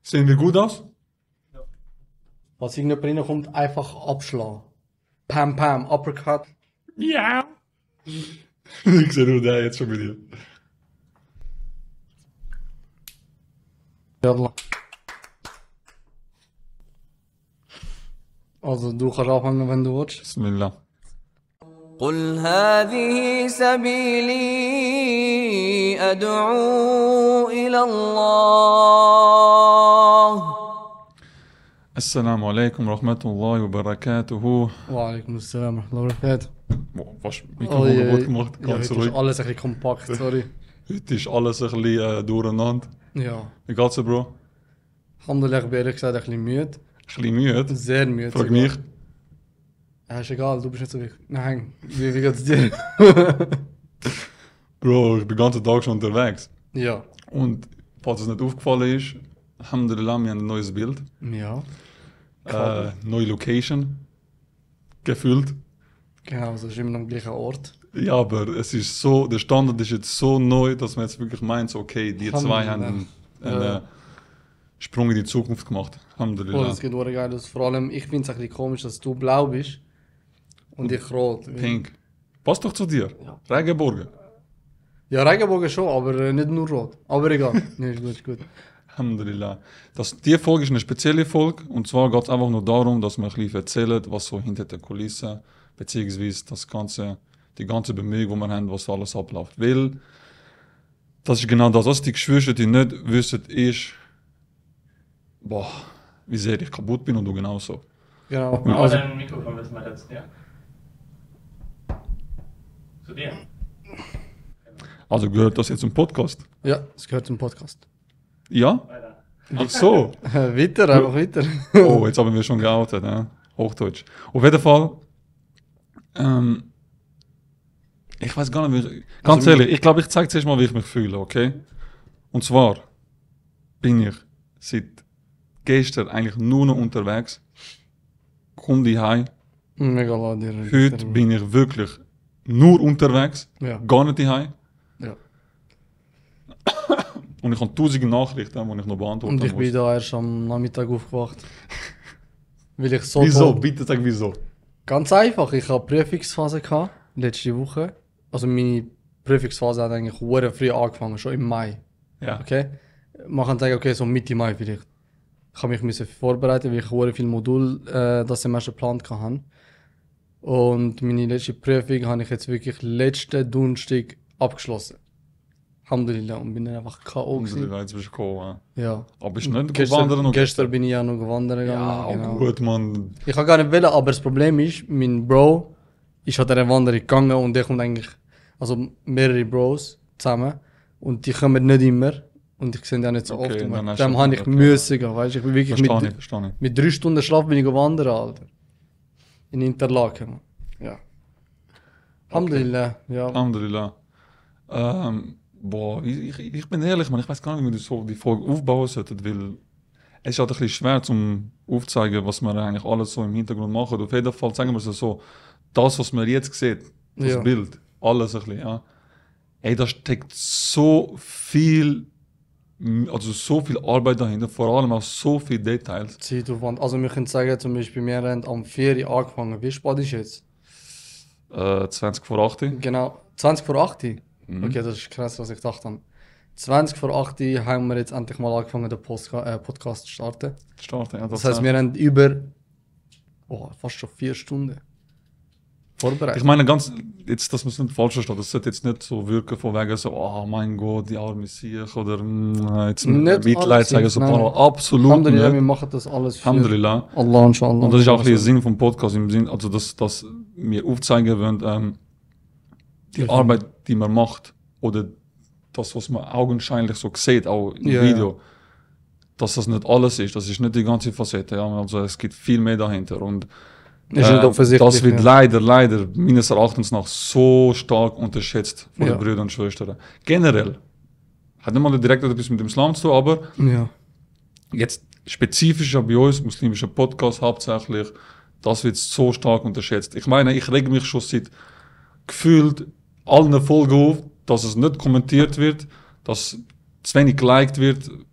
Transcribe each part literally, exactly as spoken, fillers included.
Sehen wir gut aus? Was irgendjemand reinkommt, einfach abschlagen. Pam, pam, Uppercut. Ja. Ich sehe nur der jetzt schon mit dir. Yalla. Also du kannst anfangen, wenn du willst. Bismillah. قل هذه سبيلي أدعو إلى الله Assalamu alaikum rahmatullahi wa barakatuhu. Wa alaikum assalam wa rahmatullahi wa barakatuh. Boah, was? Oh, Mikrofon ja, kaputt gemacht. ja, Ganz heute ist ruhig. alles ein bisschen kompakt, sorry. Heute ist alles ein bisschen äh, durcheinander. Ja. Wie geht's dir, Bro? Alhamdulillah, ich bin ehrlich gesagt ein bisschen müde. Ein bisschen müde. Sehr müde. Frag sogar. mich. Ja, ist egal, du bist nicht so wichtig. Nein, wie, wie geht's dir? Bro, ich bin den ganzen Tag schon unterwegs. Ja. Und falls es nicht aufgefallen ist, Alhamdulillah, wir haben ein neues Bild. Ja. Äh, neue Location. Gefühlt. Genau, also es ist immer am gleichen Ort. Ja, aber es ist so, der Standard ist jetzt so neu, dass man jetzt wirklich meint, so, okay, die zwei haben einen, einen Ja. äh, Sprung in die Zukunft gemacht. Oh, Alhamdulillah. das geht auch geil aus. Vor allem, ich finde es ein bisschen komisch, dass du blau bist und ich rot. Pink. Passt doch zu dir. Ja. Regenbogen. Ja, Regenbogen schon, aber äh, nicht nur rot. Aber egal. Nee, ist gut, ist gut. Alhamdulillah. Das, die Folge ist eine spezielle Folge. Und zwar geht es einfach nur darum, dass wir ein bisschen erzählen, was so hinter der Kulisse, beziehungsweise das ganze, die ganze Bemühung, die wir haben, was so alles abläuft. Weil, das ist genau das, was die Geschwister, die nicht wissen, ist, boah, wie sehr ich kaputt bin und du genauso. Genau. Aber Also, dein Mikrofon ist mal jetzt, ja? Zu dir? Also gehört das jetzt im Podcast? ja, es gehört zum Podcast. Ja? Weiter. Ach so. weiter, einfach weiter. Oh, jetzt haben wir schon geoutet, ne? Hochdeutsch. Auf jeden Fall, ähm, ich weiß gar nicht, wie ich, ganz Also, ehrlich, ich glaube, ich zeige zuerst mal, wie ich mich fühle, okay? Und zwar bin ich seit gestern eigentlich nur noch unterwegs, komm die heim. Mega laut dir. Heute bin ich wirklich nur unterwegs, Ja. gar nicht heim. Ja. Und ich habe tausende Nachrichten, die ich noch beantworten Und ich muss. bin da erst am Nachmittag aufgewacht. Weil ich so Wieso? tot- Bitte sag wieso. Ganz einfach, ich hatte Prüfungsphase gehabt, letzte Woche. Also meine Prüfungsphase hat eigentlich sehr früh angefangen, schon im Mai. Ja. Okay? Man kann sagen, okay, so Mitte Mai vielleicht. Ich habe mich müssen vorbereiten, weil ich sehr viele Module äh, das Semester geplant hatte. Und meine letzte Prüfung habe ich jetzt wirklich letzten Donnerstag abgeschlossen. Alhamdulillah, und bin dann einfach K O gewesen. Alhamdulillah, jetzt bist du gekommen. Ja. Ja. Aber bist du nicht Gestern, wandern und gestern bin ich ja noch gewandert gegangen. Ja, genau. gut, man. Ich kann gar nicht wählen, aber das Problem ist, mein Bro ist an dieser Wanderung gegangen und der kommt eigentlich, also mehrere Bros zusammen und die kommen nicht immer und ich sehe die auch nicht so Okay, oft. dann Und hast dem du- habe ich okay. müssen gehen, weißt du, ich bin wirklich Verstehe ich, mit, verstehe ich. mit drei Stunden Schlaf bin ich gewandert, Alter. In Interlaken, Mann. Ja. Alhamdulillah, ja. Alhamdulillah. Ähm, boah, ich, ich, ich bin ehrlich, man, ich weiß gar nicht, wie wir so die Folge aufbauen sollten, weil es ist halt ein bisschen schwer zum aufzeigen, was wir eigentlich alles so im Hintergrund machen. Auf jeden Fall sagen wir es so, das, was man jetzt sieht, das Ja. Bild, alles ein bisschen, ja. Ey, da steckt so viel, also so viel Arbeit dahinter, vor allem auch so viele Details. Zeitaufwand. Also wir können sagen, zum Beispiel, wir haben am vier Uhr angefangen. Wie spät ist jetzt? Äh, zwanzig vor acht. Genau, zwanzig vor acht. Mhm. Okay, das ist krass, was ich dachte. Habe. zwanzig vor acht haben wir jetzt endlich mal angefangen, den Postka äh, Podcast zu starten. Starten, ja, Das heißt, wir haben über oh, fast schon vier Stunden vorbereitet. Ich meine, ganz, jetzt, dass man es nicht falsch versteht, das sollte jetzt nicht so wirken von wegen so, oh mein Gott, die arme Sieg oder mm, jetzt Nicht Mitleid alles, sagen, so nein, paar, nein. absolut Alhamdulillah, wir nicht. machen das alles für Alhamdulillah. Allah, inshallah. Und das ist auch ein bisschen der Sinn vom Podcast, im Sinn, also dass, dass wir aufzeigen wollen, ähm, die Ja. Arbeit, die man macht, oder das, was man augenscheinlich so sieht, auch im Ja, Video, dass das nicht alles ist, das ist nicht die ganze Facette, ja, also es gibt viel mehr dahinter und Ist nicht Äh, offensichtlich, das wird ja. leider, leider, meines Erachtens nach so stark unterschätzt von Ja. den Brüdern und Schwestern. Generell. Hat nicht mal direkt etwas mit dem Islam zu tun, aber Ja. jetzt spezifisch bei uns, muslimischer Podcast hauptsächlich, das wird so stark unterschätzt. Ich meine, ich rege mich schon seit gefühlt allen Folgen auf, dass es nicht kommentiert wird, dass zu wenig geliked wird,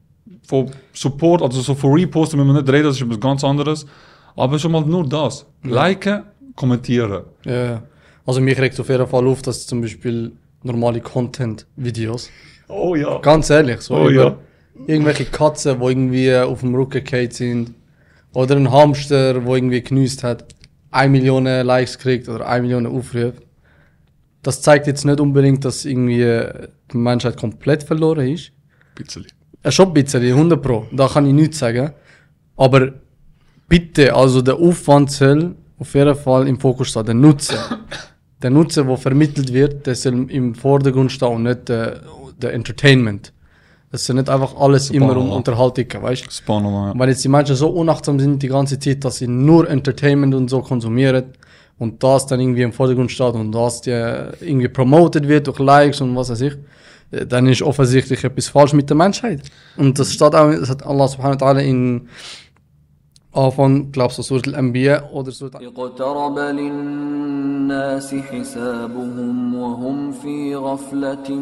von Support, also so von Reposten, wenn wir nicht reden, das ist etwas ganz anderes. Aber schon mal nur das. Liken, kommentieren. Ja, ja. Also mich regt auf jeden Fall auf, dass zum Beispiel normale Content-Videos, Oh ja. ganz ehrlich, so Oh über ja. irgendwelche Katzen, die irgendwie auf dem Rücken gefallen sind, oder ein Hamster, der irgendwie genüsst hat, eine Million Likes kriegt oder eine Million Aufrufe. Das zeigt jetzt nicht unbedingt, dass irgendwie die Menschheit komplett verloren ist. Bisschen. Ja, schon ein bisschen, hundert Pro. Da kann ich nichts sagen. Aber bitte, also der Aufwand soll auf jeden Fall im Fokus stehen. Der Nutzen. Der Nutzen, der vermittelt wird, der soll im Vordergrund stehen und nicht der, der Entertainment. Das soll nicht einfach alles Super, immer um ja. Unterhaltung gehen, weißt du? Spannend, Weil jetzt die Menschen so unachtsam sind die ganze Zeit, dass sie nur Entertainment und so konsumieren und das dann irgendwie im Vordergrund steht und das die irgendwie promoted wird durch Likes und was weiß ich, äh, dann ist offensichtlich etwas falsch mit der Menschheit. Und das steht auch, das hat Allah subhanahu wa ta'ala in Anfang, glaubst du, Surah Al-Anbiya oder Surah اقترب للناس حسابهم وهم في غفلة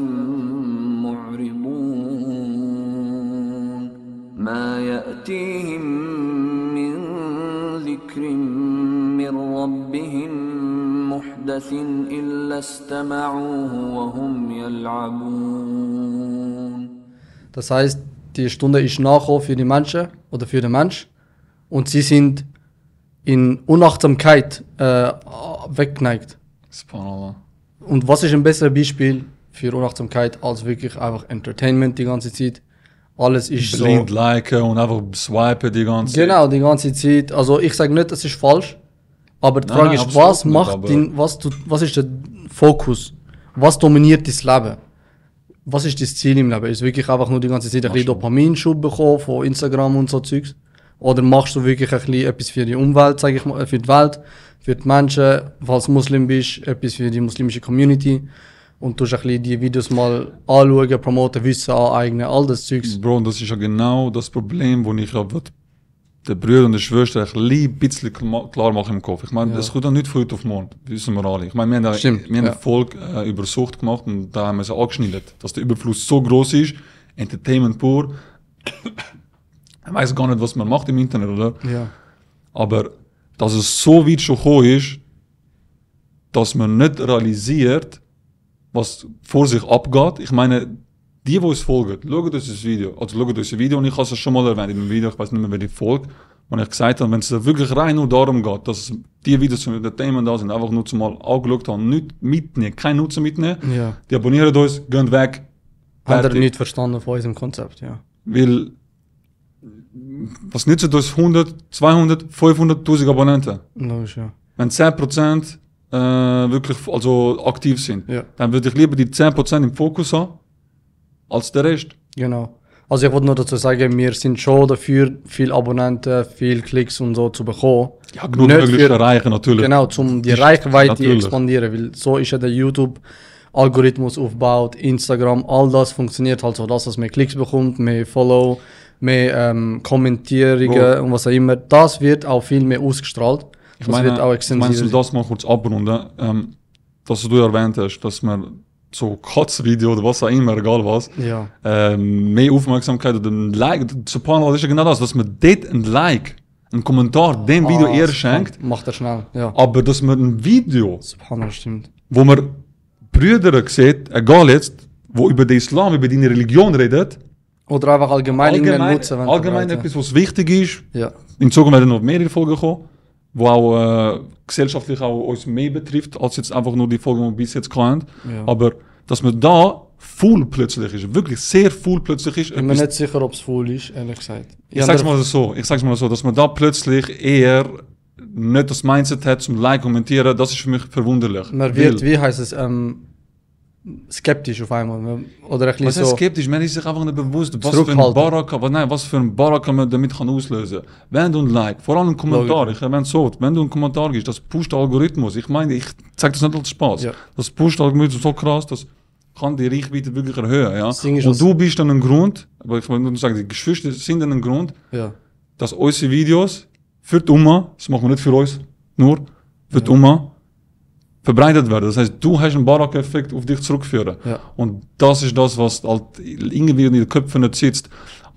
معرضون ما يأتيهم من ذكر من ربهم محدث إلا استمعوه وهم يلعبون. Das heißt, die Stunde ist nachgekommen für die Menschen oder für den Mensch und sie sind in Unachtsamkeit äh, weggeneigt. Spannend. Und was ist ein besseres Beispiel für Unachtsamkeit als wirklich einfach Entertainment die ganze Zeit? Alles ist so. Blind liken und einfach swipen die ganze Zeit. Genau, die ganze Zeit. Also ich sage nicht, das ist falsch, aber die Nein, Frage nein, ist, absolut was nicht, macht aber- den, was, du, was ist der Fokus? Was dominiert dein Leben? Was ist das Ziel im Leben? Ist es wirklich einfach nur die ganze Zeit ein bisschen Dopaminschub bekommen von Instagram und so Zeugs? Oder machst du wirklich ein bisschen etwas für die Umwelt, sage ich mal, für die Welt, für die Menschen, falls du Muslim bist, etwas für die muslimische Community und tust ein bisschen die Videos mal anschauen, promoten, Wissen aneignen, all das Zeugs. Bro, das ist ja genau das Problem, wo ich ja wird den Brüdern und den Schwestern ein bisschen- bisschen kla- klar machen im Kopf. Ich meine, das kommt ja nicht von heute auf morgen, wissen wir alle. Ich meine, wir haben, da, Stimmt, wir haben ja. ein Volk äh, über Sucht gemacht und da haben wir es angeschnitten, dass der Überfluss so groß ist, Entertainment pur. Ich weiß gar nicht, was man macht im Internet, oder? Ja. Aber dass es so weit schon gekommen ist, dass man nicht realisiert, was vor sich abgeht. Ich meine, die, die uns folgen, schaut uns das Video. Also schaut uns das Video und ich habe es schon mal erwähnt in dem Video, ich weiß nicht mehr, wer die folgt, wo ich gesagt habe, wenn es da wirklich rein nur darum geht, dass die Videos zum Entertainment da sind, einfach nur zum mal angeschaut haben, nicht mitnehmen, keinen Nutzen mitnehmen, Ja. die abonnieren uns, gehen weg. Hat er fertig. nicht verstanden von unserem Konzept, ja. Weil, was nützt uns hundert, zweihundert, fünfhunderttausend Abonnenten? Logisch, ja. Wenn zehn Prozent äh, wirklich also aktiv sind, Ja. dann würde ich lieber die zehn Prozent im Fokus haben, als der Rest. Genau. Also ich wollte nur dazu sagen, wir sind schon dafür, viele Abonnenten, viele Klicks und so zu bekommen. Ja, genug Nicht möglich für- erreichen, natürlich. Genau, um die Ist- Reichweite zu natürlich. expandieren, weil so ist ja der YouTube-Algorithmus aufgebaut, Instagram, all das funktioniert halt so, dass es mehr Klicks bekommt, mehr Follow, mehr ähm, Kommentierungen Bro. und was auch immer. Das wird auch viel mehr ausgestrahlt. Ich Das meine, wird auch ich meine, extensiver. um das mal kurz abrunden, ähm, dass du erwähnt hast, dass man so Katzvideo oder was auch immer, egal was, Ja, ähm, mehr Aufmerksamkeit oder ein Like, Subhanallah, das ist ja genau das, dass man dort ein Like, einen Kommentar dem Video Ah, eher subhan- schenkt, Macht er schnell, ja. aber dass man ein Video, Subhanallah, stimmt. wo man Brüder sieht, egal jetzt, wo über den Islam, über deine Religion redet, Oder einfach allgemein, irgendeinen allgemein, Nutzen. wenn allgemein verbreiten. etwas, was wichtig ist. Ja, In Zukunft werden noch mehrere Folgen kommen, wo auch äh, gesellschaftlich auch uns mehr betrifft, als jetzt einfach nur die Folgen, die wir bis jetzt hatten. Ja. Aber dass man da full plötzlich ist, wirklich sehr full plötzlich ist. ich bin mir etwas- nicht sicher, ob es voll ist, ehrlich gesagt. ich sag's mal so, ich sag's mal so, dass man da plötzlich eher nicht das Mindset hat zum Like kommentieren, das ist für mich verwunderlich. Man wird, Weil- wie heißt es, ähm, skeptisch auf einmal. Man- Oder ein Was bisschen heißt so. skeptisch? Man ist sich einfach nicht bewusst, was für ein Zurückhaltend. Baraka, was, nein, was für ein Baraka man damit kann auslösen. Wenn du ein Like, vor allem ein Kommentar, Logisch. ich erwähne so, wenn du einen Kommentar gibst, das pusht der Algorithmus. Ich meine, ich zeige das nicht als Spaß. Ja. Das pusht der Algorithmus so krass, das kann die Reichweite wirklich erhöhen. Ja? Das Ding ist, Und was- du bist dann ein Grund, aber ich will nur sagen, die Geschwister sind dann ein Grund, Ja. dass unsere Videos für die Umma, das machen wir nicht für uns, nur für die Umma, verbreitet werden. Das heißt, du hast einen Baraka-Effekt auf dich zurückführen. Ja. Und das ist das, was halt irgendwie in den Köpfen nicht sitzt.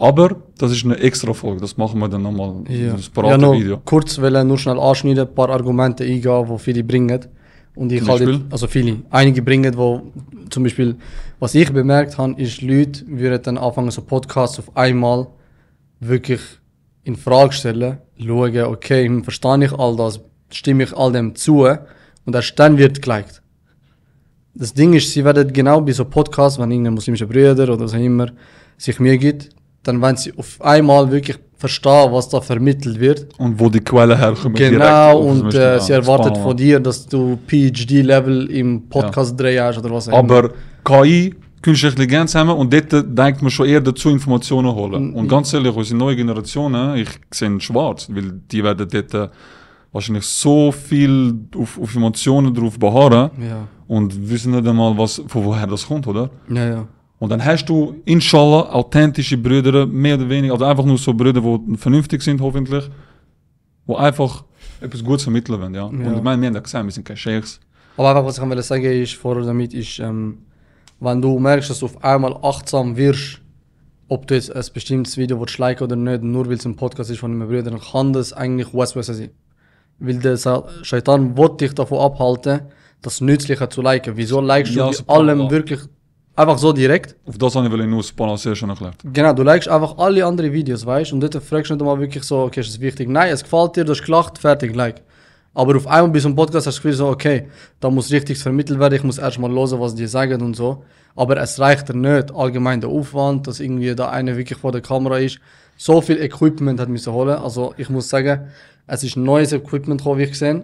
Aber das ist eine extra Folge, das machen wir dann nochmal, Ja, das ja separate noch Video. kurz will nur schnell anschneiden, ein paar Argumente eingehen, die viele bringen. Und ich Zum halt, Beispiel? also viele, einige bringen, wo zum Beispiel, was ich bemerkt habe, ist, Leute würden dann anfangen, so Podcasts auf einmal wirklich in Frage stellen, schauen, okay, verstehe ich all das, stimme ich all dem zu und erst dann wird geliked. Das Ding ist, sie werden genau bei so Podcasts, wenn irgendein muslimischer Bruder oder so immer sich Mühe gibt, dann wenn sie auf einmal wirklich verstehen, was da vermittelt wird. Und wo die Quelle herkommt. Genau, direkt, und zum Beispiel, äh, ja, sie erwartet Spanner. von dir, dass du P H D-Level im Podcast drehen hast oder was auch immer. Aber K I, künstliche Intelligenz haben wir und dort denkt man schon eher dazu, Informationen holen. Mhm. Und ganz ehrlich, unsere neue Generation, ich sehe schwarz, weil die werden dort äh, wahrscheinlich so viel auf, auf Emotionen drauf beharren Ja, und wissen nicht einmal, was, von woher das kommt, oder? ja, ja. Und dann hast du, inshallah, authentische Brüder, mehr oder weniger, also einfach nur so Brüder, die vernünftig sind, hoffentlich, die einfach etwas Gutes vermitteln wollen, ja. Ja. Und ich meine, wir haben das gesehen, wir sind keine Sheikhs. Aber einfach, was ich will sagen ist, vorher damit ist, ähm, wenn du merkst, dass du auf einmal achtsam wirst, ob du jetzt ein bestimmtes Video willst liken oder nicht, nur weil es ein Podcast ist von einem Bruder, dann kann das eigentlich Waswasa sein. Weil der Sa- Shaitan will dich davon abhalten, das Nützliche zu liken. Wieso likest Ja, du so bei allem klar. wirklich einfach so direkt? Auf das habe ich will ich nur balancieren schon erklärt. Genau, du likest einfach alle anderen Videos, weißt du? Und dort fragst du nicht mal wirklich so, okay, ist das wichtig? Nein, es gefällt dir, du hast gelacht, fertig, like. Aber auf einmal bei so einem Podcast hast du das Gefühl so, okay, da muss richtig vermittelt werden, ich muss erstmal hören, was die sagen und so. Aber es reicht dir nicht, allgemein der Aufwand, dass irgendwie da einer wirklich vor der Kamera ist. So viel Equipment hat müssen holen. Also ich muss sagen, es ist neues Equipment gekommen, wie ich gesehen.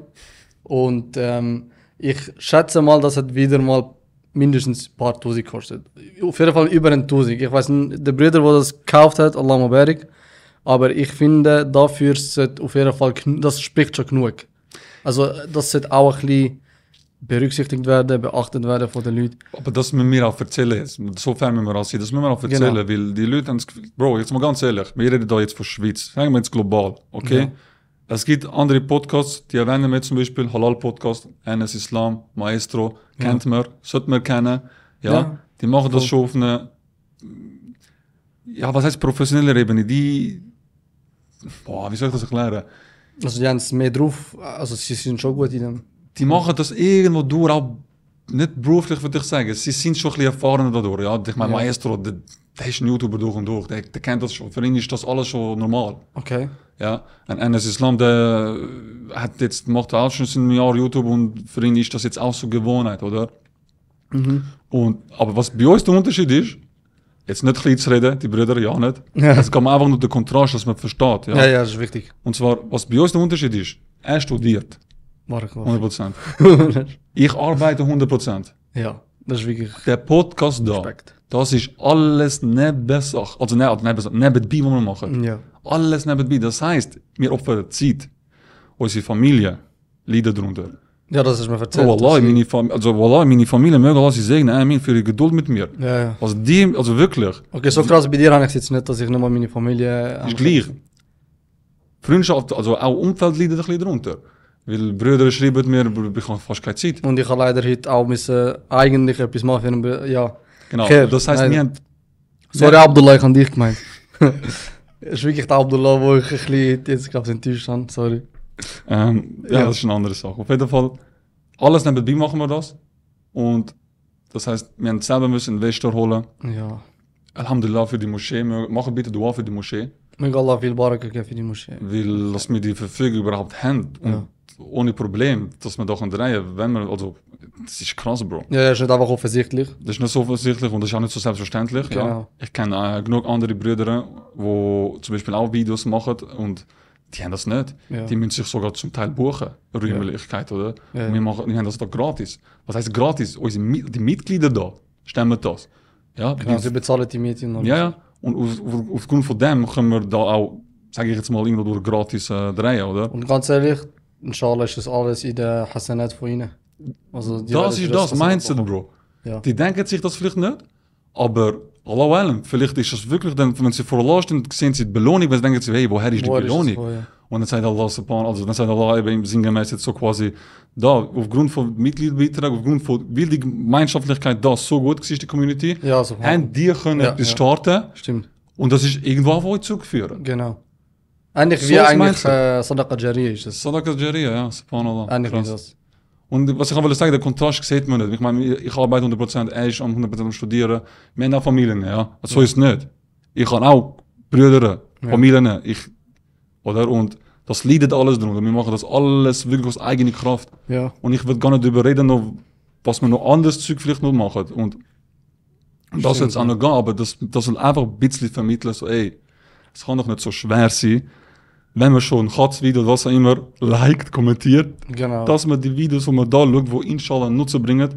Und ähm, ich schätze mal, das hat wieder mal mindestens ein paar Tausend gekostet. Auf jeden Fall über ein Tausend. Ich weiß nicht, der Bruder, der das gekauft hat, Allah Mubarak. Aber ich finde, dafür sollte auf jeden Fall, genu- das spricht schon genug. Also das sollte auch ein bisschen berücksichtigt werden, beachtet werden von den Leuten. Aber das müssen wir auch erzählen jetzt. Sofern müssen wir auch sehen, das müssen wir auch erzählen, Genau. weil die Leute haben das Gefühl, Bro, jetzt mal ganz ehrlich, wir reden da jetzt von Schweiz, sagen wir jetzt global, okay? Ja. Es gibt andere Podcasts, die erwähnen wir zum Beispiel, Halal-Podcast, N S Islam, Maestro, Ja. kennt man, sollte man kennen, ja? Ja. Die machen das Voll. schon auf eine, ja, was heißt professionelle Ebene, die, boah, wie soll ich das erklären? Also die haben es mehr drauf, also sie sind schon gut in dem. Die machen das irgendwo durch, auch nicht beruflich, würde ich sagen. Sie sind schon ein bisschen erfahrener dadurch. Ja? Ich meine, Ja. Maestro, der, der ist ein YouTuber durch und durch. Der, der kennt das schon. Für ihn ist das alles schon normal. Okay. Ja? Und N S Islam, der hat jetzt, macht auch schon ein Jahr YouTube und für ihn ist das jetzt auch so Gewohnheit, oder? Mhm. Und, aber was bei uns der Unterschied ist, jetzt nicht klein zu reden, die Brüder, ja nicht. Ja. Es geht mir einfach nur der Kontrast, dass man versteht. Ja? Ja, ja, das ist wichtig. Und zwar, was bei uns der Unterschied ist, er studiert, Barakallah. hundert Prozent. Ich arbeite hundert Prozent. Ja, das ist wirklich Der Podcast da, Respekt. das ist alles Nebensache. Also ne, Nebensache, nebenbei, was wir machen. Ja. Alles nebenbei. Das heisst, wir opfern Zeit. Unsere Familie leidet darunter. Ja, das ist mir So, erzählt. Wallah, meine, Fam also, Wallah, meine Familie möge Allah sie segnen, Amin, für ihre Geduld mit mir. Ja, ja. Also, die, also wirklich, Okay, so krass bei dir habe ich jetzt nicht, dass ich nicht mal meine Familie... ist gleich. Freundschaft, also auch Umfeld leidet ein bisschen darunter. Weil Brüder schreiben mir, ich habe fast keine Zeit. Und ich habe leider heute auch müssen eigentlich etwas machen für einen... Br- Ja. Genau, Okay, das heisst, nein. wir haben... Sorry Abdullah, ich habe dich gemeint. Es ist wirklich der Abdullah, wo ich ein bisschen jetzt glaube ich enttäuscht habe. Sorry. Ähm, ja, Ja. das ist eine andere Sache. Auf jeden Fall, alles nebenbei machen wir das. Und das heißt, wir haben selber müssen einen Investor holen. Ja. Alhamdulillah für die Moschee. Wir machen bitte Dua für die Moschee. Möge Allah viel Baraka geben für die Moschee. Weil, dass wir die Verfügung überhaupt haben. Und Ja. ohne Problem, dass wir doch drehen, wenn wir, also, das ist krass, Bro. Ja, das ist nicht einfach offensichtlich. Das ist nicht so offensichtlich und das ist auch nicht so selbstverständlich. Ja. Genau. Ich kenne äh, genug andere Brüder, die zum Beispiel auch Videos machen und die haben das nicht. Ja. Die müssen sich sogar zum Teil buchen, Räumlichkeit, oder? Ja. Und wir, machen, wir haben das da gratis. Was heißt gratis? Unsere Mi die Mitglieder da stemmen das. Ja, Genau, die, sie bezahlen die Miete noch. ja, ja. Und auf, auf, aufgrund von dem können wir da auch, sage ich jetzt mal, irgendwo durch gratis äh, drehen, oder? Und ganz ehrlich, inshallah ist das alles in der Hasanat von ihnen. Also, die Das werden ist für das Hasanat Mindset, bekommen. Bro. Ja. Die denken sich das vielleicht nicht, aber Allahu Alam, vielleicht ist das wirklich dann, wenn sie vor Allah stehen, sehen sie die Belohnung, weil sie denken sich, hey, woher ist die Woher ist das Belohnung? wohl, ja. Und dann sagt Allah subhanahu, also dann sagt Allah eben sinngemäß jetzt so quasi, da, aufgrund von Mitgliederbeitrag, aufgrund von, weil die Gemeinschaftlichkeit da so gut war, die Community, Ja, so. haben die können Ja, etwas ja. starten Stimmt. Und das ist irgendwo auf euch zugeführt. Genau. Eigentlich So wie ist eigentlich Mindset. äh, Sadaqa Jariyah ist es. Sadaqa Jariyah, ja, subhanallah. Eigentlich wie Krass. das. Und was ich auch will sagen, der Kontrast sieht man nicht. Ich meine, ich, ich arbeite hundert Prozent, er ist am hundert Prozent am Studieren. Wir haben auch Familien, ja. So ist es nicht. Ich habe auch Brüder, Ja. Familien, ich, oder? Und das leidet alles drunter. Wir machen das alles wirklich aus eigener Kraft. Ja. Und ich will gar nicht darüber reden, noch, was wir noch anderes Zeug vielleicht noch machen. Und das Stimmt, jetzt auch noch gehen, aber das, das soll einfach ein bisschen vermitteln, so, ey, es kann doch nicht so schwer sein, wenn man schon ein Katz-Video oder was auch immer liked, kommentiert, Genau. dass man die Videos, die man da schaut, die inshallah einen Nutzen bringen,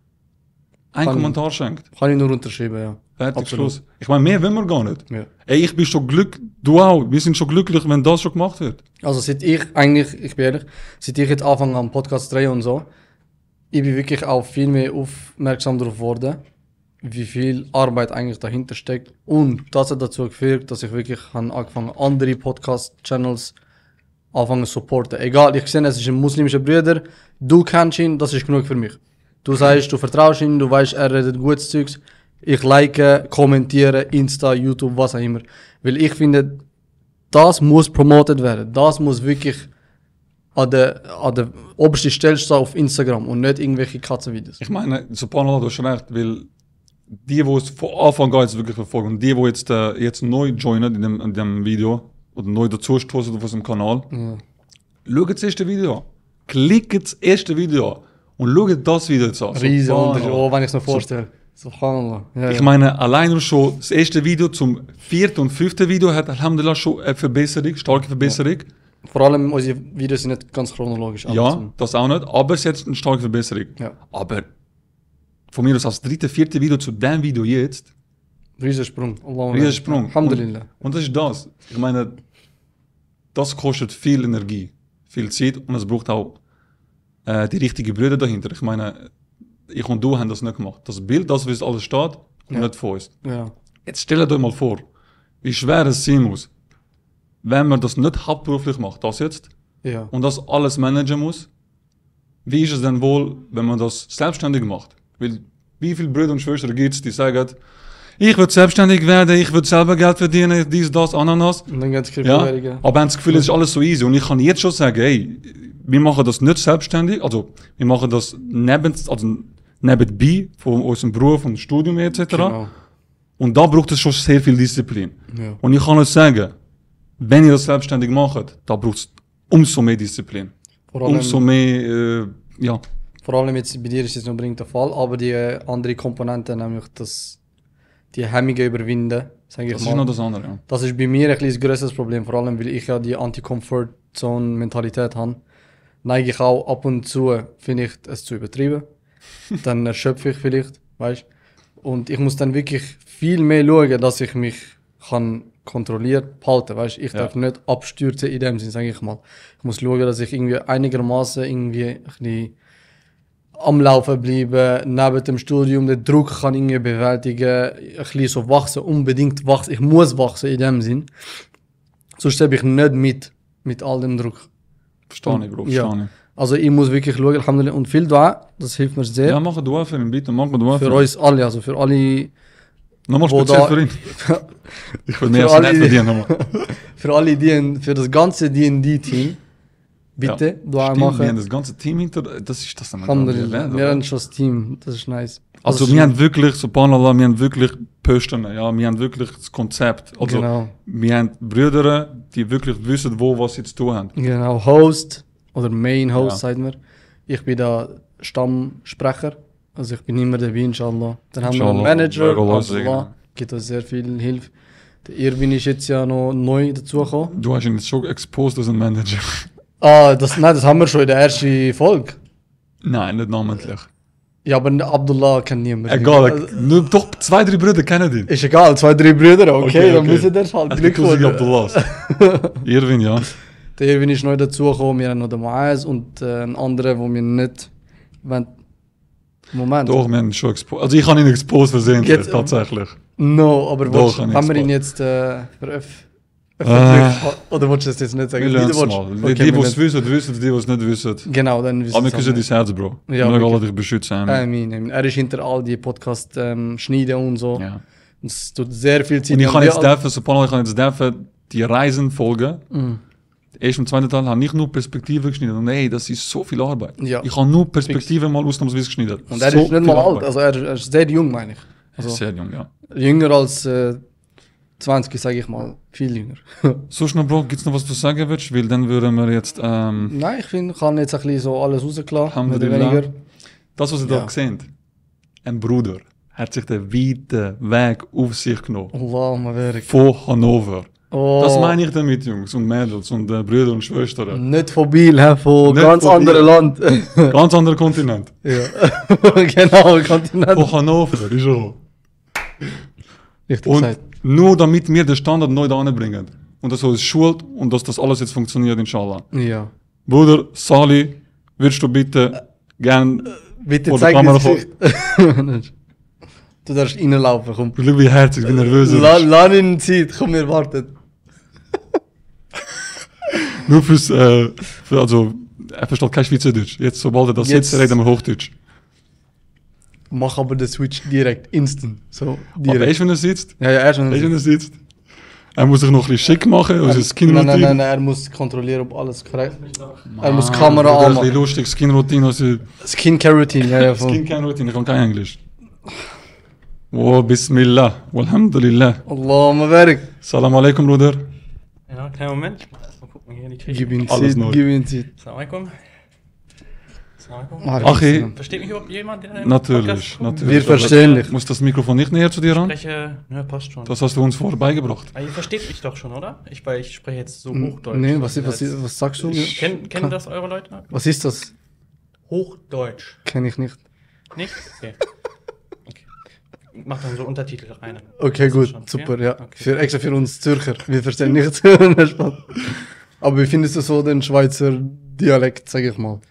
einen Kann- Kommentar schenkt. Kann ich nur unterschreiben, ja. Fertig, Absolut. Schluss. Ich meine, mehr will man gar nicht. Ja. Ey, ich bin schon glücklich, du auch, wir sind schon glücklich, wenn das schon gemacht wird. Also seit ich eigentlich, ich bin ehrlich, seit ich jetzt anfange am Podcast zu drehen und so, ich bin wirklich auch viel mehr aufmerksam darauf geworden, wie viel Arbeit eigentlich dahinter steckt. Und das hat dazu geführt, dass ich wirklich han angefangen andere Podcast-Channels anfangen zu supporten. Egal, ich sehe, es ist ein muslimischer Bruder, du kennst ihn, das ist genug für mich. Du sagst, du vertraust ihm, du weißt, er redet gutes Zeugs. Ich like, kommentiere, Insta, YouTube, was auch immer. Weil ich finde, das muss promoted werden. Das muss wirklich an der, an der obersten Stelle stehen auf Instagram und nicht irgendwelche Katzenvideos. Ich meine, subhanallah, du hast schon recht, weil die, die es von Anfang an jetzt wirklich verfolgen, und die, die jetzt, äh, jetzt neu joinen in dem, in dem Video, oder neu dazustoßen auf unserem Kanal, Ja. schaut das erste Video an. Klickt das erste Video an und schaut das Video jetzt an. Riesen Subhanallah. Unterschied, oh, wenn ich es mir vorstelle. Subhanallah. Ja, Ich ja. meine, allein nur schon das erste Video zum vierten und fünften Video hat Alhamdulillah schon eine Verbesserung, starke Verbesserung. Vor allem unsere Videos sind nicht ganz chronologisch. Ja, alles. das auch nicht, aber es hat eine starke Verbesserung. Ja. Aber von mir aus als dritte, vierte Video zu dem Video jetzt, Riesensprung. Allahumma Riesensprung. Alhamdulillah. Und, und das ist das. Ich meine, das kostet viel Energie, viel Zeit und es braucht auch äh, die richtigen Brüder dahinter. Ich meine, ich und du haben das nicht gemacht. Das Bild, das, wie es alles steht, kommt Ja. nicht vor uns. Ja. Jetzt stellt euch mal vor, wie schwer es sein muss, wenn man das nicht hauptberuflich macht, das jetzt, Ja. und das alles managen muss. Wie ist es denn wohl, wenn man das selbstständig macht? Weil, wie viele Brüder und Schwestern gibt es, die sagen, ich will selbstständig werden, ich will selber Geld verdienen, dies, das, Ananas. Und dann geht es Ja, Kryptowährungen. aber haben das Gefühl, es ist alles so easy. Und ich kann jetzt schon sagen, hey, wir machen das nicht selbstständig, also wir machen das neben, also nebenbei von unserem Beruf und Studium et cetera. Genau. Und da braucht es schon sehr viel Disziplin. Ja. Und ich kann euch sagen, wenn ihr das selbstständig macht, da braucht es umso mehr Disziplin. Vor allem, Umso mehr, äh, ja. vor allem jetzt bei dir ist das nicht unbedingt der Fall, aber die äh, andere Komponente, nämlich das, die Hemmungen überwinden, sage ich Das mal. ist noch das andere, ja. Das ist bei mir ein bisschen das grösseres Problem, vor allem weil ich ja die Anti-Comfort-Zone-Mentalität habe. Neige ich auch ab und zu, finde ich es zu übertrieben. Dann erschöpfe ich vielleicht, weißt. Und ich muss dann wirklich viel mehr schauen, dass ich mich kann kontrolliert behalten, weißt. Ich Ja. darf nicht abstürzen in dem Sinn, sage ich mal. Ich muss schauen, dass ich irgendwie einigermaßen irgendwie ein bisschen am Laufen bleiben, neben dem Studium den Druck kann irgendwie bewältigen, ein bisschen so wachsen, unbedingt wachsen. Ich muss wachsen in dem Sinn. Sonst habe ich nicht mit, mit all dem Druck. Verstehe ich, Bro, Ja. verstehe Also ich muss wirklich schauen, Alhamdulillah, und viel Dua, das hilft mir ich. sehr. Ja, mach Dua für ihn, bitte, mach Dua Für ihn. uns alle, also für alle, Nochmal wo speziell da- für ihn. Ich will mehr Für als alle, nicht die- verdienen, nochmal. für alle, die, für das ganze D und D-Team, bitte Ja. Dua Stimmt, wir haben machen. das ganze Team hinter, das ist das dann Alhamdulillah, wir haben schon das Team, das ist nice. Also Das wir ist- haben wirklich, subhanallah, wir haben wirklich Posten, ja, wir haben wirklich das Konzept. Also Genau. wir haben Brüder, die wirklich wissen, wo was sie zu tun haben. Genau, Host oder Main Host, Ja. sagt man. Ich bin da Stammsprecher, also ich bin immer dabei, inshallah. Dann haben wir einen Inshallah, Manager, möge Allah segnen. Allah, gibt uns sehr viel Hilfe. Der Irwin ist jetzt ja noch neu dazugekommen. Du hast ihn jetzt schon exposed als ein Manager. Ah, das, nein, das haben wir schon in der ersten Folge. Nein, nicht namentlich. Ja, aber Abdullah kennt niemand. Egal, Also, nur doch zwei, drei Brüder kennen ihn. ist egal, zwei, drei Brüder, okay, Okay, dann okay. müssen das halt Es gibt tausend Glückwunsch. Abdullahs. Irwin, ja. Der Irwin ist neu dazugekommen, wir haben noch den Maaz und äh, einen anderen, wo wir nicht wollen. Moment. Doch, wir haben ihn schon exposed. Also ich habe ihn exposed versehentlich, Jetzt, ähm, tatsächlich. No, aber Doch, willst, kann ich haben wir jetzt ihn jetzt äh, veröf- öffentlich? Oder willst du das jetzt nicht sagen? Wir Wie lernen du es willst? mal. Die, Okay, die, wir die es lernen- wissen, wissen, die, die es nicht wissen. Genau, dann wissen Aber wir es küssen alle. dein Herz, Bro. Ja, Möge wirklich. Allah dich beschützen. Amen. Amin, amin. Er ist hinter all die Podcast ähm, schneiden und so. Ja. Und es tut sehr viel Zeit. Und ich kann Wir jetzt alle- dürfen, so paar Mal, ich kann jetzt dürfen die Reisen folgen. Mhm. Der erste und zweite Teil haben nicht nur Perspektive geschnitten. Und ey, das ist so viel Arbeit. Ja. Ich habe nur Perspektive mal ausnahmsweise geschnitten. Und er so ist nicht viel mal alt, Arbeit. also er, er ist sehr jung, meine ich. Also, Also sehr jung, ja. jünger als äh, zwanzig, sage ich mal. Viel jünger. So schnell, Bro, gibt's noch was du sagen willst? Weil dann würden wir jetzt, ähm, Nein, ich finde, ich habe jetzt ein bisschen so alles rausgelassen. Mehr oder Alhamdulillah. weniger. das, was ihr Ja. da seht, ein Bruder hat sich den weiten Weg auf sich genommen. Allah, mal weg. Von Hannover. Oh, Das meine ich damit, Jungs und Mädels und äh, Brüder und Schwestern. Nicht von Biel, he, von Nicht ganz von anderem Land. Ganz anderer Kontinent. ja. Genau, Kontinent. Von Hannover, ist so. Richtig Und gesagt. nur damit wir den Standard neu da anbringen. Und das ist Schuld und dass das alles jetzt funktioniert, inshallah. Ja. Bruder, Sali, würdest du bitte gern, Bitte Vor der zeig Kamera mir das. Du darfst reinlaufen, komm. schau wie herzig, wie nervös er La, ist. lass ihn Zeit, komm, wir warten. Nur fürs, äh, für, also, er versteht kein Schweizerdeutsch. Jetzt, sobald er das Jetzt- jetzt reden wir Hochdeutsch. Mach aber den Switch direkt, instant. So, Aber direkt. weißt du, wenn er sitzt? Ja, ja, er schon. Weißt du, wenn er sitzt? Er muss sich noch ein bisschen schick machen, also Nein, Skin-Routine. nein, nein, nein, er muss kontrollieren, ob alles korrekt ist. Er muss Ah, Kamera Bruder, ein bisschen anmachen. lustig, Skin-Routine, also Skincare Routine, ja, ja, voll. Skin-Routine, ich kann kein Englisch. Oh, Bismillah, Walhamdulillah. Allah, mal weg. Salam alaikum, Bruder. Ja, kleinen Moment. Ich muss erstmal gucken, hier die Küche. Gib ihm Alles Zeit, neu. gib ihm Zeit. Assalamu alaikum. Assalamu alaikum. Mach Ach, hey. Versteht mich überhaupt jemand? Der den Natürlich, Podcast guckt? natürlich. Wir verstehen dich. Muss das Mikrofon nicht näher zu dir ran? Ich spreche, ne, passt schon. Das hast du uns vorher beigebracht. Aber ihr versteht mich doch schon, oder? Ich, weil ich spreche jetzt so N- Hochdeutsch. Nee, was, was, Als- was, was sagst du? Kennen, kennen das eure Leute? Was ist das? Hochdeutsch. Kenn ich nicht. Nicht? Okay. Okay. Mach dann so Untertitel rein. Okay, Das ist gut, schon, super, okay? ja. Okay. Für, extra für uns Zürcher. Wir verstehen nichts. Spaß. Aber wie findest du so den Schweizer Dialekt, sag ich mal?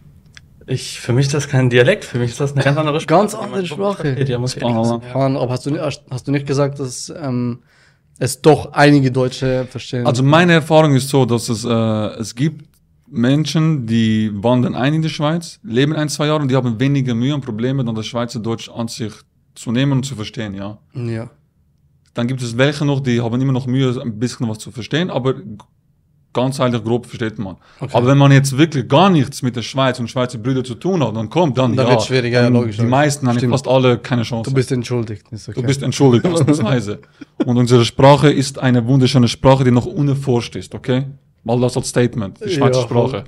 Ich, für mich ist das kein Dialekt, für mich ist das eine ganz andere Sprache. Ganz andere Sprache. Ja, muss ich ehrlich Subhanallah. sagen. Han, aber hast du, nicht, hast, hast du nicht gesagt, dass ähm, es doch einige Deutsche verstehen? Also meine Erfahrung ist so, dass es, äh, es gibt Menschen, die wandern ein in die Schweiz, leben ein, zwei Jahre und die haben weniger Mühe und Probleme, dann das Schweizerdeutsch an sich zu nehmen und zu verstehen, ja. Ja. Dann gibt es welche noch, die haben immer noch Mühe, ein bisschen was zu verstehen, aber ganzheitlich grob versteht man. Okay. Aber wenn man jetzt wirklich gar nichts mit der Schweiz und Schweizer Brüder zu tun hat, dann kommt, dann, Dann ja. wird's schwierig, ja, Dann logisch, Die logisch. meisten, eigentlich Stimmt. fast alle, keine Chance. Du bist entschuldigt. Ist okay. Du bist entschuldigt, ausnahmsweise. Und unsere Sprache ist eine wunderschöne Sprache, die noch unerforscht ist, okay? Mal das als Statement, die Schweizer Ja, Sprache.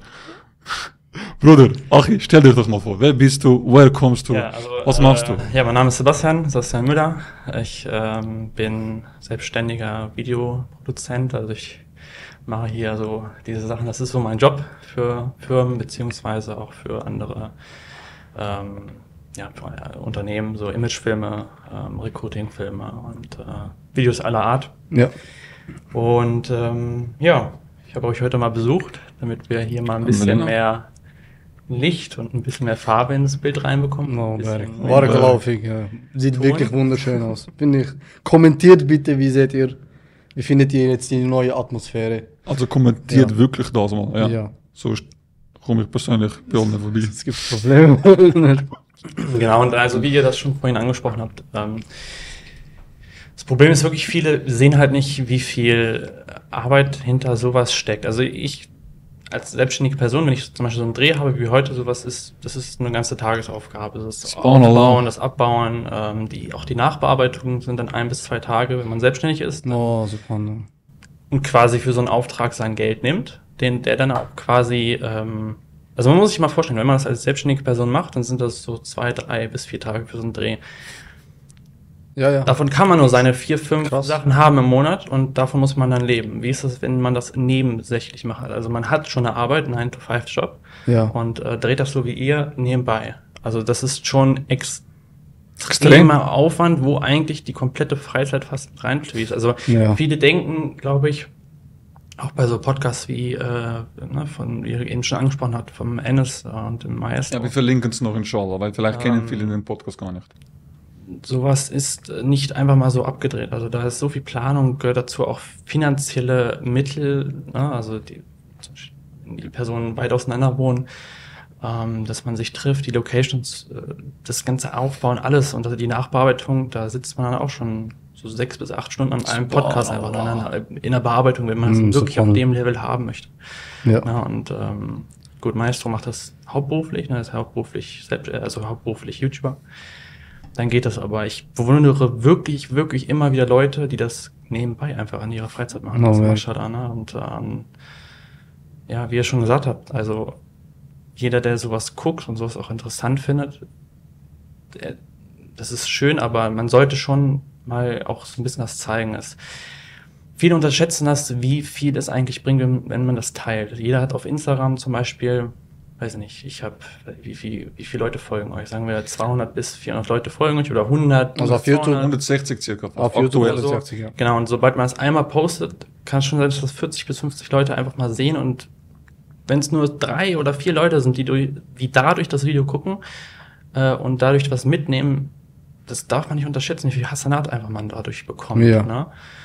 Bruder, Achi, stell dir doch mal vor, wer bist du, woher kommst du, Ja, also, was machst du? äh, Ja, mein Name ist Sebastian, Sebastian Müller. Ich ähm, bin selbstständiger Videoproduzent, also ich mache hier so diese Sachen, das ist so mein Job für Firmen beziehungsweise auch für andere ähm, ja, für, äh, Unternehmen, so Imagefilme, ähm, Recruitingfilme und äh, Videos aller Art. Ja. Und ähm, ja, ich habe euch heute mal besucht, damit wir hier mal ein bisschen Alhamdulillah. mehr Licht und ein bisschen mehr Farbe ins Bild reinbekommen. No, Ein bisschen- Barakallahu-fik, ja. Sieht Ton. wirklich wunderschön aus. Finde ich. Kommentiert bitte, wie seht ihr, wie findet ihr jetzt die neue Atmosphäre? Also kommentiert Ja. wirklich das mal, ja. Ja. So komme ich persönlich bei uns vorbei. Es gibt Probleme. Genau, und also wie ihr das schon vorhin angesprochen habt, ähm, das Problem ist wirklich, viele sehen halt nicht, wie viel Arbeit hinter sowas steckt. Also ich als selbstständige Person, wenn ich zum Beispiel so einen Dreh habe wie heute, sowas ist, das ist eine ganze Tagesaufgabe. Das Subhanallah. Aufbauen, das Abbauen, ähm, die, auch die Nachbearbeitung sind dann ein bis zwei Tage, wenn man selbstständig ist. Oh, super. Und quasi für so einen Auftrag sein Geld nimmt, den der dann auch quasi, ähm, also man muss sich mal vorstellen, wenn man das als selbstständige Person macht, dann sind das so zwei, drei bis vier Tage für so einen Dreh. Ja, ja. Davon kann man nur seine vier, fünf Krass. Sachen haben im Monat und davon muss man dann leben. Wie ist das, wenn man das nebensächlich macht? Also man hat schon eine Arbeit, einen nine to five Job Ja. und äh, dreht das so wie ihr nebenbei. Also das ist schon extremer Extrem. Aufwand, wo eigentlich die komplette Freizeit fast mit reinfließt. Also Ja. viele denken, glaube ich, auch bei so Podcasts wie, äh, ne, von, wie ihr eben schon angesprochen habt, vom Ennis äh, und dem Maestro. Ja, wir verlinken es noch inshallah, weil vielleicht kennen Ähm, viele den Podcast gar nicht. Sowas ist nicht einfach mal so abgedreht. Also da ist so viel Planung, gehört dazu auch finanzielle Mittel, ne? Also die, zum Beispiel, wenn die Personen weit auseinander wohnen, ähm, dass man sich trifft, die Locations, äh, das ganze Aufbauen, alles und also die Nachbearbeitung, da sitzt man dann auch schon so sechs bis acht Stunden an einem Boah. Podcast einfach in einer, in der Bearbeitung, wenn man es Mm, wirklich super. auf dem Level haben möchte. Ja. Ja, und ähm, gut, Maestro macht das hauptberuflich, ne, ist hauptberuflich, selbst, also hauptberuflich YouTuber. Dann geht das aber. Ich bewundere wirklich, wirklich immer wieder Leute, die das nebenbei einfach in ihrer Freizeit machen. No Das ist way. Maschallah, ne? Und ähm, ja, wie ihr schon gesagt habt, also jeder, der sowas guckt und sowas auch interessant findet, der, das ist schön, aber man sollte schon mal auch so ein bisschen das zeigen. Es, viele unterschätzen das, wie viel es eigentlich bringt, wenn, wenn man das teilt. Jeder hat auf Instagram zum Beispiel, weiß nicht, ich habe, wie, wie, wie viele Leute folgen euch? Sagen wir zweihundert bis vierhundert Leute folgen euch oder hundert. Also auf YouTube zweihundert. hundertsechzig circa. Auf YouTube aktuell. oder so. sechzig, ja. Genau, und sobald man es einmal postet, kann es schon sein, dass das vierzig bis fünfzig Leute einfach mal sehen, und wenn es nur drei oder vier Leute sind, die, durch, die dadurch das Video gucken äh, und dadurch was mitnehmen, das darf man nicht unterschätzen, wie viel Hasanat einfach man dadurch bekommt. Ja. Ne?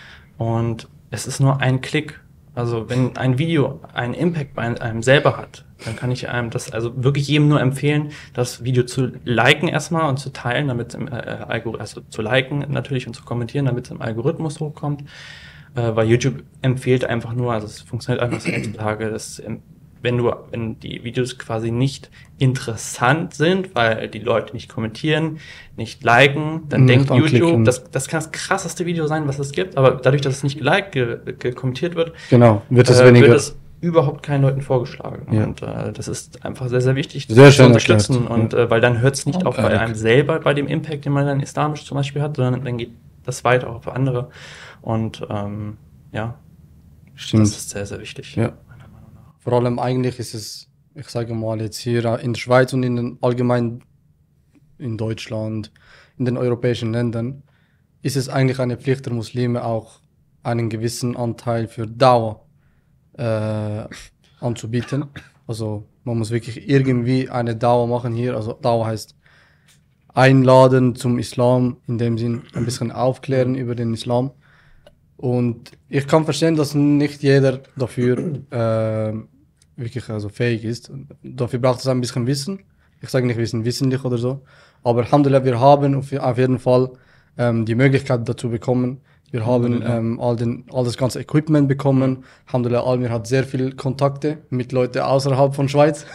Und es ist nur ein Klick. Also wenn ein Video einen Impact bei einem selber hat, dann kann ich einem das also wirklich jedem nur empfehlen, das Video zu liken erstmal und zu teilen, damit es im äh, Algorithmus, also zu liken natürlich und zu kommentieren, damit es im Algorithmus hochkommt. Äh, weil YouTube empfiehlt einfach nur, also es funktioniert einfach so heutzutage, dass ähm, wenn du, wenn die Videos quasi nicht interessant sind, weil die Leute nicht kommentieren, nicht liken, dann Nicht denkt anklicken. YouTube, das, das kann das krasseste Video sein, was es gibt, aber dadurch, dass es nicht geliked, ge, ge kommentiert wird, Genau, wird es äh, weniger. wird es überhaupt keinen Leuten vorgeschlagen. Ja. Und äh, das ist einfach sehr, sehr wichtig, Sehr das schön zu unterstützen. erklärt, Und äh, weil dann hört es nicht Und auf bei Eric. einem selber, bei dem Impact, den man dann islamisch zum Beispiel hat, sondern dann geht das weiter auch für andere. Und ähm, ja, Stimmt. das ist sehr, sehr wichtig. Ja. meiner Meinung nach. Vor allem eigentlich ist es, ich sage mal jetzt hier in der Schweiz und in den allgemein in Deutschland, in den europäischen Ländern, ist es eigentlich eine Pflicht der Muslime auch einen gewissen Anteil für Dauer äh, anzubieten. Also man muss wirklich irgendwie eine Dauer machen hier. Also Dauer heißt einladen zum Islam, in dem Sinn ein bisschen aufklären über den Islam. Und ich kann verstehen, dass nicht jeder dafür äh, wirklich also fähig ist. Dafür braucht es ein bisschen Wissen. Ich sage nicht Wissen wissentlich oder so. Aber Alhamdulillah, wir haben auf, auf jeden Fall ähm, die Möglichkeit dazu bekommen. Wir haben ähm, all, den, all das ganze Equipment bekommen. Alhamdulillah, Almir hat sehr viele Kontakte mit Leuten außerhalb von Schweiz.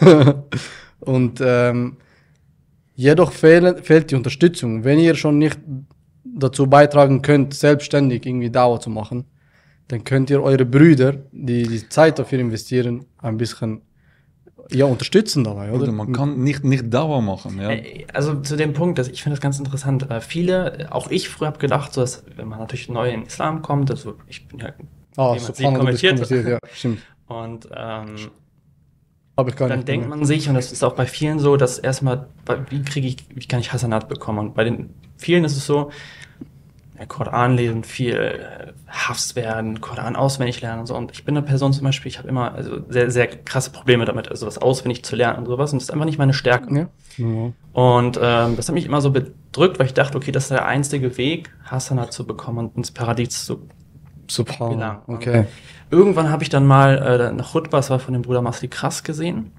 Und ähm, jedoch fehlen, fehlt die Unterstützung. Wenn ihr schon nicht dazu beitragen könnt, selbstständig irgendwie Dauer zu machen, dann könnt ihr eure Brüder, die die Zeit dafür investieren, ein bisschen ja, unterstützen dabei, oder? Oder man kann nicht, nicht Dauer machen. Ja. Äh, Also zu dem Punkt, dass ich finde das ganz interessant. Äh, viele, auch ich früher habe gedacht, so dass, wenn man natürlich neu in den Islam kommt, also ich bin ja, Ah, wie man so sieht, kommentiert. ja, stimmt. Und ähm, Habe ich gar dann nicht denkt gemerkt. man sich, und das ist auch bei vielen so, dass erstmal, wie kriege ich, wie kann ich Hasanat bekommen? Und bei den vielen ist es so, ja, Koran lesen, viel äh, Hafs werden, Koran auswendig lernen und so. Und ich bin eine Person zum Beispiel, ich habe immer also sehr, sehr krasse Probleme damit, also was auswendig zu lernen und sowas. Und das ist einfach nicht meine Stärke. Ja. Ja. Und ähm, das hat mich immer so bedrückt, weil ich dachte, okay, das ist der einzige Weg, Hasanat zu bekommen und ins Paradies zu Subhanallah. gelangen. Okay. Irgendwann habe ich dann mal äh, eine Chutba, das war von dem Bruder Masli Krass gesehen.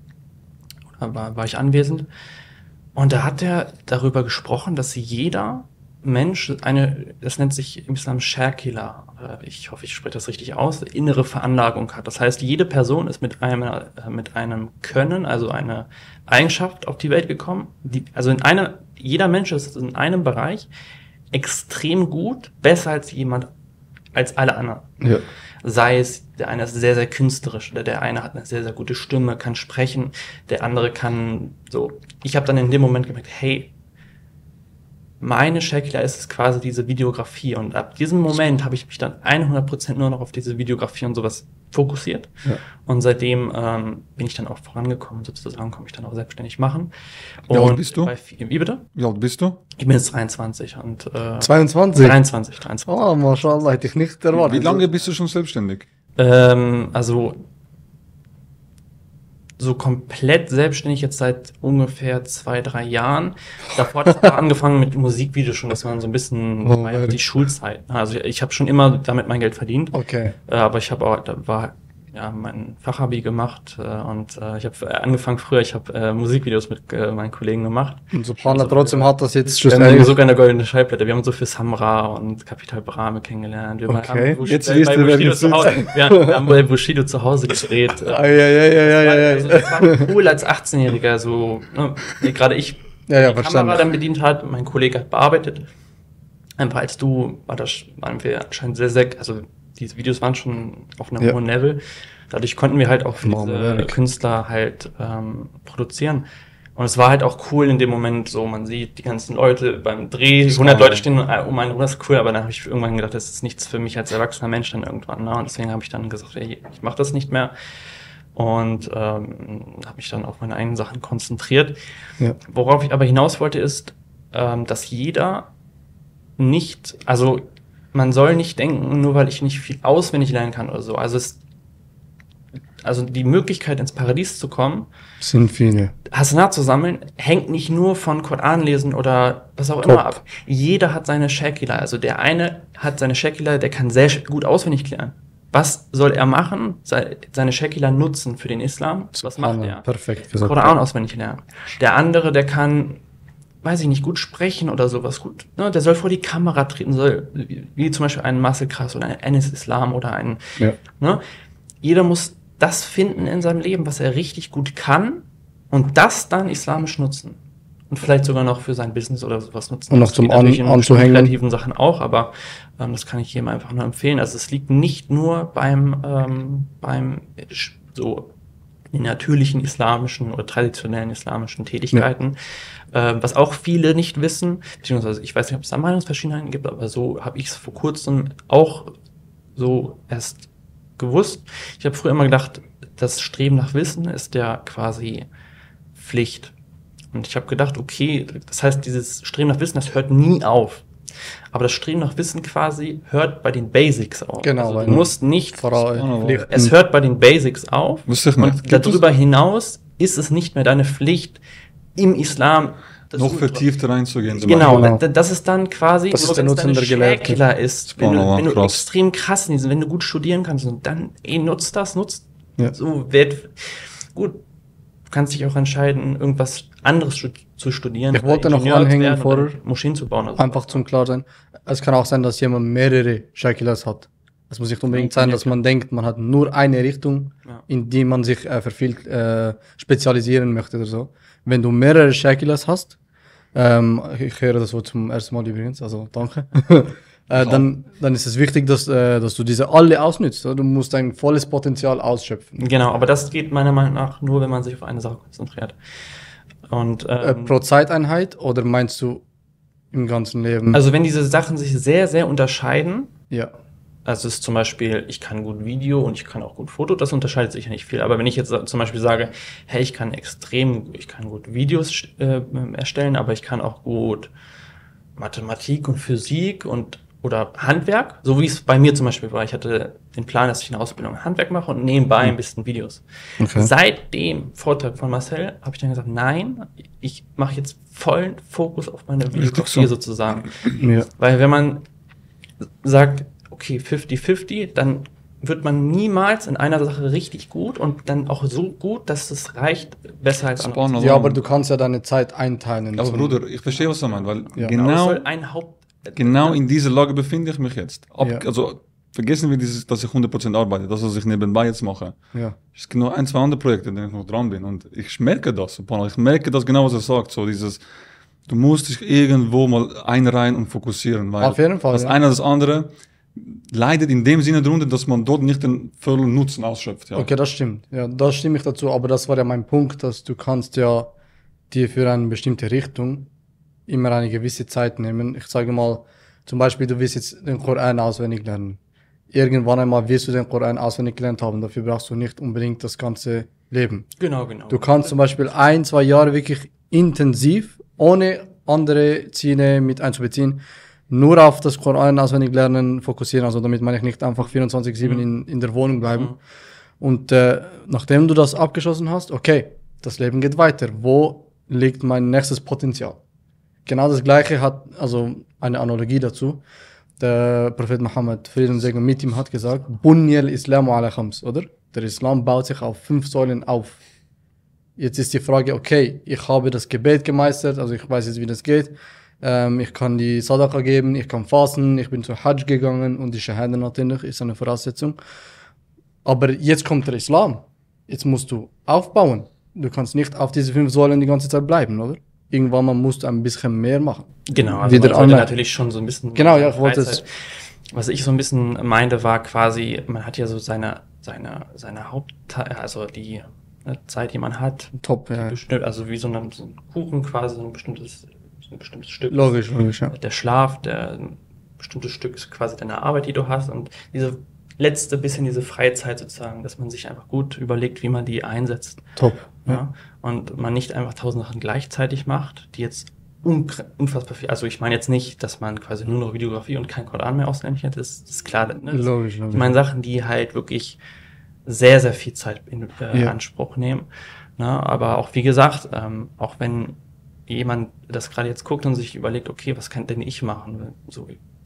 Da war, war ich anwesend. Und da hat er darüber gesprochen, dass jeder Mensch eine, das nennt sich im Islam Shakila, äh, ich hoffe, ich spreche das richtig aus, innere Veranlagung hat. Das heißt, jede Person ist mit einem, äh, mit einem Können, also eine Eigenschaft auf die Welt gekommen. Die, also in einer, jeder Mensch ist in einem Bereich extrem gut, besser als jemand, als alle anderen. Ja. Sei es, der eine ist sehr, sehr künstlerisch, oder der eine hat eine sehr, sehr gute Stimme, kann sprechen, der andere kann so. Ich habe dann in dem Moment gemerkt, hey, meine Shakila ist es quasi diese Videografie, und ab diesem Moment habe ich mich dann hundert Prozent nur noch auf diese Videografie und sowas fokussiert. Ja. Und seitdem ähm, bin ich dann auch vorangekommen, sozusagen, konnte mich dann auch selbstständig machen. Wie alt Und bist du? Bei, wie bitte? Wie alt bist du? Ich bin jetzt dreiundzwanzig und äh, zweiundzwanzig? dreiundzwanzig, dreiundzwanzig. Oh, mashallah, hätte ich nicht erwartet. Wie lange bist du schon selbstständig? Ähm, also so komplett selbstständig jetzt seit ungefähr zwei, drei Jahren. Davor hat es angefangen mit Musikvideos schon, dass man so ein bisschen Oh, war ja die Schulzeit. Also ich, ich habe schon immer damit mein Geld verdient, Okay. äh, aber ich habe auch, da war ja, mein Fachabi gemacht äh, und äh, ich habe angefangen früher, ich habe äh, Musikvideos mit äh, meinen Kollegen gemacht. Und Subhanallah, trotzdem hat das jetzt Wir haben schlussendlich... sogar eine goldene Schallplatte. Wir haben so für Samra und Capital Brahme kennengelernt. Wir Okay. haben Bush, Jetzt äh, wisst bei ihr, wer Bushido wir zu Hause, wir haben, wir haben bei Bushido zu Hause gedreht. Äh, Ah, ja, ja, ja, ja, ja, ja. Also das war cool als achtzehnjähriger, so, ne, gerade ich Ja, ja, die verstanden. Kamera dann bedient hat, mein Kollege hat bearbeitet. Einfach als du, war das, waren wir anscheinend sehr, sehr, also diese Videos waren schon auf einem Ja. hohen Level. Dadurch konnten wir halt auch für Machen wir diese Werk. Künstler halt ähm, produzieren. Und es war halt auch cool in dem Moment, so man sieht die ganzen Leute beim Dreh, hundert Leute stehen äh, um einen rum, das ist cool, aber dann habe ich irgendwann gedacht, das ist nichts für mich als erwachsener Mensch dann irgendwann. Ne? Und deswegen habe ich dann gesagt, ey, ich mache das nicht mehr. Und ähm, habe mich dann auf meine eigenen Sachen konzentriert. Ja. Worauf ich aber hinaus wollte, ist, ähm, dass jeder nicht, also man soll nicht denken, nur weil ich nicht viel auswendig lernen kann oder so. Also es, also die Möglichkeit ins Paradies zu kommen, Sind viele. Hasanat zu sammeln, hängt nicht nur von Koran lesen oder was auch Top. immer ab. Jeder hat seine Shakila. Also der eine hat seine Shakila, der kann sehr sch- gut auswendig lernen. Was soll er machen? Se- Seine Shakila nutzen für den Islam. Was macht er? Perfekt gesagt. Koran auswendig lernen. Der andere, der kann, weiß ich nicht, gut sprechen oder sowas gut. Ne? Der soll vor die Kamera treten, soll, wie, wie zum Beispiel ein Marcel Krass oder ein Enes Islam oder ein. Ja. Ne? Jeder muss das finden in seinem Leben, was er richtig gut kann und das dann islamisch nutzen. Und vielleicht sogar noch für sein Business oder sowas nutzen. Und noch Das zum geht natürlich An- in bestimmten anzuhängen. kreativen Sachen auch, aber ähm, das kann ich jedem einfach nur empfehlen. Also es liegt nicht nur beim, ähm, beim äh, sch- so den natürlichen islamischen oder traditionellen islamischen Tätigkeiten, äh, was auch viele nicht wissen, beziehungsweise ich weiß nicht, ob es da Meinungsverschiedenheiten gibt, aber so habe ich es vor kurzem auch so erst gewusst. Ich habe früher immer gedacht, das Streben nach Wissen ist ja quasi Pflicht. Und ich habe gedacht, okay, das heißt, dieses Streben nach Wissen, das hört nie auf. Aber das Streben nach Wissen quasi hört bei den Basics auf. Genau, Also weil du musst nicht, Voraus- Pflicht. es hört bei den Basics auf. Wusste ich nicht. Und Gibt es darüber hinaus ist es nicht mehr deine Pflicht im Islam. das noch zu- vertiefter reinzugehen. zum Genau, Genau. da- das ist dann quasi, Das ist nur der wenn es Nutzen deine der Gelehrten. Shakila ist, wenn du, Subhanallah, wenn du krass. extrem krass in diesem, wenn du gut studieren kannst, und dann, ey, nutzt das, nutzt Ja. so, werd, gut, du kannst dich auch entscheiden, irgendwas anderes stu- zu studieren. Ich wollte noch Ingenieur zu anhängen werden oder vorher. Moscheen zu bauen. Also. Einfach zum Klarsein. Es kann auch sein, dass jemand mehrere Shakilas hat. Es muss nicht unbedingt sein, dass man denkt, man hat nur eine Richtung, Ja. in die man sich äh, verfehlt, äh, spezialisieren möchte oder so. Wenn du mehrere Shakilas hast, ähm, ich höre das Wort zum ersten Mal übrigens, also danke, äh, dann, dann ist es wichtig, dass, äh, dass du diese alle ausnützt. Oder? Du musst dein volles Potenzial ausschöpfen. Genau, aber das geht meiner Meinung nach nur, wenn man sich auf eine Sache konzentriert. Und, Äh, ähm, pro Zeiteinheit oder meinst du im ganzen Leben? also wenn diese Sachen sich sehr, sehr unterscheiden, ja. also es ist zum Beispiel, ich kann gut Video und ich kann auch gut Foto, das unterscheidet sich ja nicht viel. Aber wenn ich jetzt zum Beispiel sage, hey, ich kann extrem, ich kann gut Videos äh, erstellen, aber ich kann auch gut Mathematik und Physik und oder Handwerk, so wie es bei mir zum Beispiel war. Ich hatte den Plan, dass ich eine Ausbildung in Handwerk mache und nebenbei ein bisschen Videos. Okay. Seit dem Vortrag von Marcel habe ich dann gesagt, nein, ich mache jetzt vollen Fokus auf meine Videografie so. sozusagen. Ja. Weil wenn man sagt, okay, fünfzig fünfzig, dann wird man niemals in einer Sache richtig gut und dann auch so gut, dass es reicht, besser als andere. Subhanallah. Ja, aber du kannst ja deine Zeit einteilen. Aber zum- Bruder, ich verstehe, was du meinst, weil Ja. Aber es genau, soll ein Haupt... genau in dieser Lage befinde ich mich jetzt. Ab, Ja. Also vergessen wir dieses, dass ich hundert Prozent arbeite, das, was ich nebenbei jetzt mache. Ja. Es gibt nur ein, zwei andere Projekte, in denen ich noch dran bin und ich merke das, Subhanallah. Ich merke das genau, was er sagt, so dieses, du musst dich irgendwo mal einreihen und fokussieren, weil Auf jeden Fall, das ja. eine oder das andere leidet in dem Sinne darunter, dass man dort nicht den vollen Nutzen ausschöpft. Ja. Okay, das stimmt. Ja, da stimme ich dazu. Aber das war ja mein Punkt, dass du kannst ja dir für eine bestimmte Richtung immer eine gewisse Zeit nehmen. Ich sage mal, zum Beispiel, du willst jetzt den Koran auswendig lernen. Irgendwann einmal wirst du den Koran auswendig gelernt haben. Dafür brauchst du nicht unbedingt das ganze Leben. Genau, genau. Du kannst zum Beispiel ein, zwei Jahre wirklich intensiv, ohne andere Ziele mit einzubeziehen, nur auf das Koran auswendig lernen fokussieren. Also damit meine ich nicht einfach vierundzwanzig sieben Mhm. in, in der Wohnung bleiben. Mhm. Und äh, nachdem du das abgeschlossen hast, okay, das Leben geht weiter. Wo liegt mein nächstes Potenzial? Genau das Gleiche hat, also eine Analogie dazu. Der Prophet Muhammad, Frieden und Segen mit ihm, hat gesagt, Bunyal Islamu ala khams, oder? Der Islam baut sich auf fünf Säulen auf. Jetzt ist die Frage, okay, ich habe das Gebet gemeistert, also ich weiß jetzt, wie das geht. Ähm, ich kann die Sadaqa geben, ich kann fasten, ich bin zur Hajj gegangen und die Shahada natürlich ist eine Voraussetzung. Aber jetzt kommt der Islam. Jetzt musst du aufbauen. Du kannst nicht auf diese fünf Säulen die ganze Zeit bleiben, oder? Irgendwann mal musst du ein bisschen mehr machen. Genau, also Wieder man sollte anmerken. natürlich schon so ein bisschen... Genau, ja, ich wollte Freizeit- Was ich so ein bisschen meinte, war quasi, man hat ja so seine, seine, seine Haupt... Also die ne, Zeit, die man hat. Top, ja. Bestimmt, also wie so ein, so ein Kuchen quasi, so ein bestimmtes, so ein bestimmtes Stück. Logisch, logisch, ja. Der Schlaf, der ein bestimmtes Stück ist quasi deine Arbeit, die du hast. Und diese letzte bisschen diese Freizeit sozusagen, dass man sich einfach gut überlegt, wie man die einsetzt. Top. Ja. Ja. Und man nicht einfach tausend Sachen gleichzeitig macht, die jetzt unkr- unfassbar viel, also ich meine jetzt nicht, dass man quasi nur noch Videografie und kein Koran mehr auswendig hat, das, das ist klar. Ne? Das, Logisch, logisch. ich meine Sachen, die halt wirklich sehr, sehr viel Zeit in äh, Ja. Anspruch nehmen. Ne? Aber auch wie gesagt, ähm, auch wenn jemand das gerade jetzt guckt und sich überlegt, okay, was kann denn ich machen? So,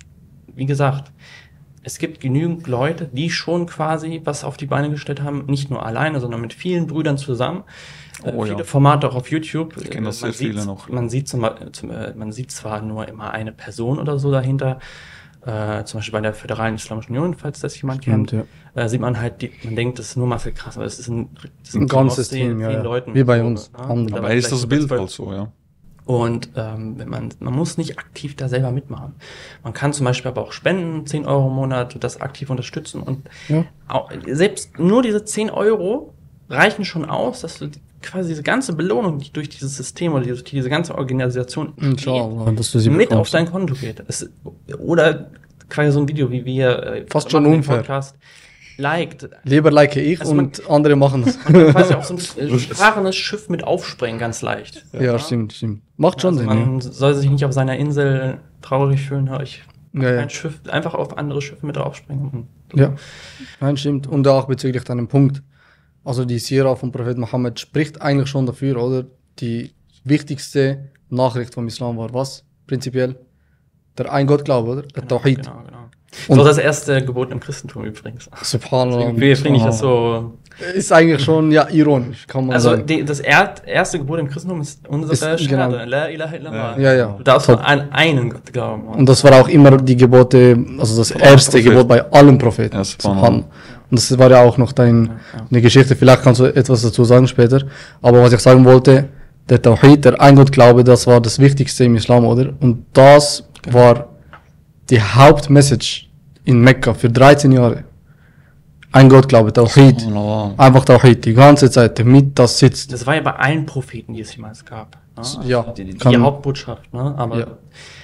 wie gesagt, es gibt genügend Leute, die schon quasi was auf die Beine gestellt haben, nicht nur alleine, sondern mit vielen Brüdern zusammen. Äh, Oh, viele ja. Formate auch auf YouTube. Ich kenne das Man sehr viele sieht- noch. Man sieht, zum, zum, äh, man sieht zwar nur immer eine Person oder so dahinter, äh, zum Beispiel bei der Föderalen Islamischen Union, falls das jemand Stimmt, kennt, äh, sieht man halt, die, man denkt, das ist nur Marcel Krass, aber es ist ein, das ist Ein ganzes Team aus Team, ja, vielen ja. Leuten. Wie bei So, uns. ne? Alhamdulillah. Da Aber war ist das vielleicht Bild zwölf- halt so, ja. Und ähm, wenn man, man muss nicht aktiv da selber mitmachen. Man kann zum Beispiel aber auch spenden, zehn Euro im Monat, das aktiv unterstützen. Und Ja. auch, selbst nur diese zehn Euro reichen schon aus, dass du die, quasi diese ganze Belohnung, die durch dieses System oder durch diese ganze Organisation Inshallah, dass du sie mit bekommst. auf dein Konto geht. Es, oder quasi so ein Video, wie wir äh, Fast machen schon den unfair. Podcast, liked. Lieber like ich Also man- und andere machen das. Man kann quasi auch so ein äh, fahrendes Schiff mit aufsprengen, ganz leicht. Ja, stimmt, stimmt. Macht schon Also Sinn, man soll sich nicht auf seiner Insel traurig fühlen, hör ich ja. Ja, ein ja. Schiff, einfach auf andere Schiffe mit draufspringen. Ja, nein, stimmt. Und auch bezüglich deinem Punkt. Also die Sira von Prophet Mohammed spricht eigentlich schon dafür, oder? Die wichtigste Nachricht vom Islam war was? Prinzipiell? Der Ein-Gott-Glaube, oder? Der Tawhid. Genau, genau. Und- So das erste Gebot im Christentum übrigens. Subhanallah. Deswegen finde ich das so. Ist eigentlich schon, ja, ironisch, kann man Also sagen. die, das er, erste Gebot im Christentum ist unsere Ist- Shahada, genau. La ilaha illallah. Ja, ja. Du darfst Top. nur an einen Gott glauben. Und das war auch immer die Gebote, also das erste Prophet. Gebot bei allen Propheten. Ja, Subhanallah. subhanallah. Und das war ja auch noch dein, ja. eine Geschichte, vielleicht kannst du etwas dazu sagen später. Aber was ich sagen wollte, der Tawhid, der Ein-Gott-Glaube, das war das Wichtigste im Islam, oder? Und das war die Hauptmessage in Mekka für dreizehn Jahre. Ein-Gott-Glaube, Tawhid. Subhanallah. Einfach Tawhid, die ganze Zeit, damit das sitzt. Das war ja bei allen Propheten, die es jemals gab. Ne? Also Ja, die, die, die kann- Hauptbotschaft, ne? Aber Ja.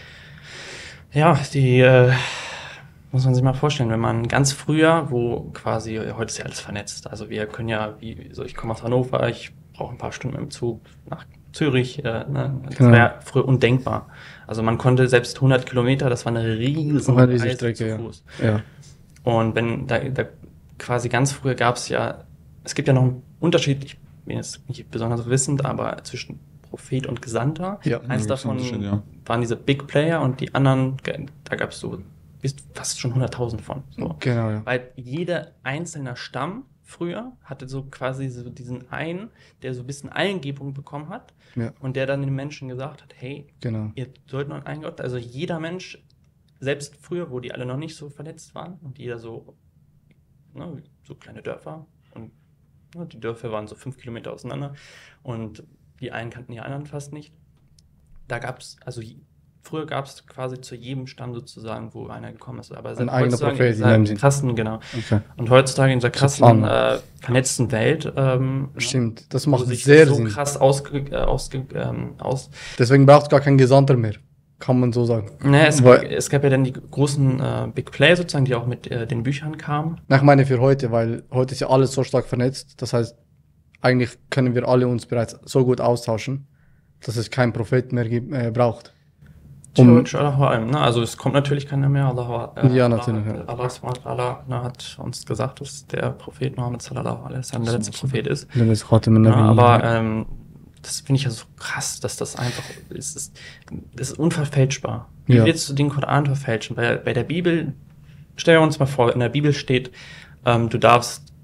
ja, die äh, muss man sich mal vorstellen, wenn man ganz früher, wo quasi, heute ist ja alles vernetzt, also wir können ja, wie so ich komme aus Hannover, ich brauche ein paar Stunden im Zug nach Zürich, äh, ne? Das Genau. wäre früher undenkbar. Also man konnte selbst hundert Kilometer, das war eine riesen Eine riesige Reise Strecke, zu ja. Fuß. Ja. Und wenn da, da quasi ganz früher gab es ja, es gibt ja noch einen Unterschied, ich bin jetzt nicht besonders wissend, aber zwischen Prophet und Gesandter. Ja. Eins Ja, gibt's davon Unterschied, ja. waren diese Big Player und die anderen, da gab es so bis fast schon hunderttausend von. So. Genau, ja. Weil jeder einzelne Stamm früher hatte so quasi so diesen einen, der so ein bisschen Eingebung bekommen hat Ja, und der dann den Menschen gesagt hat, hey, genau. ihr sollt noch einen Gott, also jeder Mensch, selbst früher, wo die alle noch nicht so verletzt waren und jeder so, ne, so kleine Dörfer und ne, die Dörfer waren so fünf Kilometer auseinander und die einen kannten die anderen fast nicht. Da gab es, also je- früher gab es quasi zu jedem Stamm sozusagen, wo einer gekommen ist. Aber seit eigener heutzutage Prophet in in dieser dem Sinn. krassen, genau. Okay. Und heutzutage in dieser krassen, Subhanallah. äh, vernetzten Welt, ähm, Stimmt, das wo macht sich sehr so Sinn. krass ausge, äh, ausge, ähm, aus, Deswegen braucht es gar keinen Gesandter mehr. Kann man so sagen. Ne, es, Weil- es gab ja dann die großen äh, Big Play sozusagen, die auch mit äh, den Büchern kamen. Na, ich meine für heute, weil heute ist ja alles so stark vernetzt. Das heißt, eigentlich können wir alle uns bereits so gut austauschen, dass es keinen Prophet mehr gibt, äh, braucht. Um, Theoretisch Allahu A'lam, ne? Also es kommt natürlich keiner mehr. Allah, äh, Ja, Allah, natürlich, ja. Allah, subhanahu wa ta'ala, ne, hat uns gesagt, dass der Prophet Muhammad sallallahu alaihi wasallam der letzte Prophet ist. Ja, aber ähm, das finde ich ja so krass, dass das einfach es ist. Das ist unverfälschbar. Wie Ja. willst du den Koran verfälschen? Bei, bei der Bibel, stell dir uns mal vor, in der Bibel steht, ähm, du darfst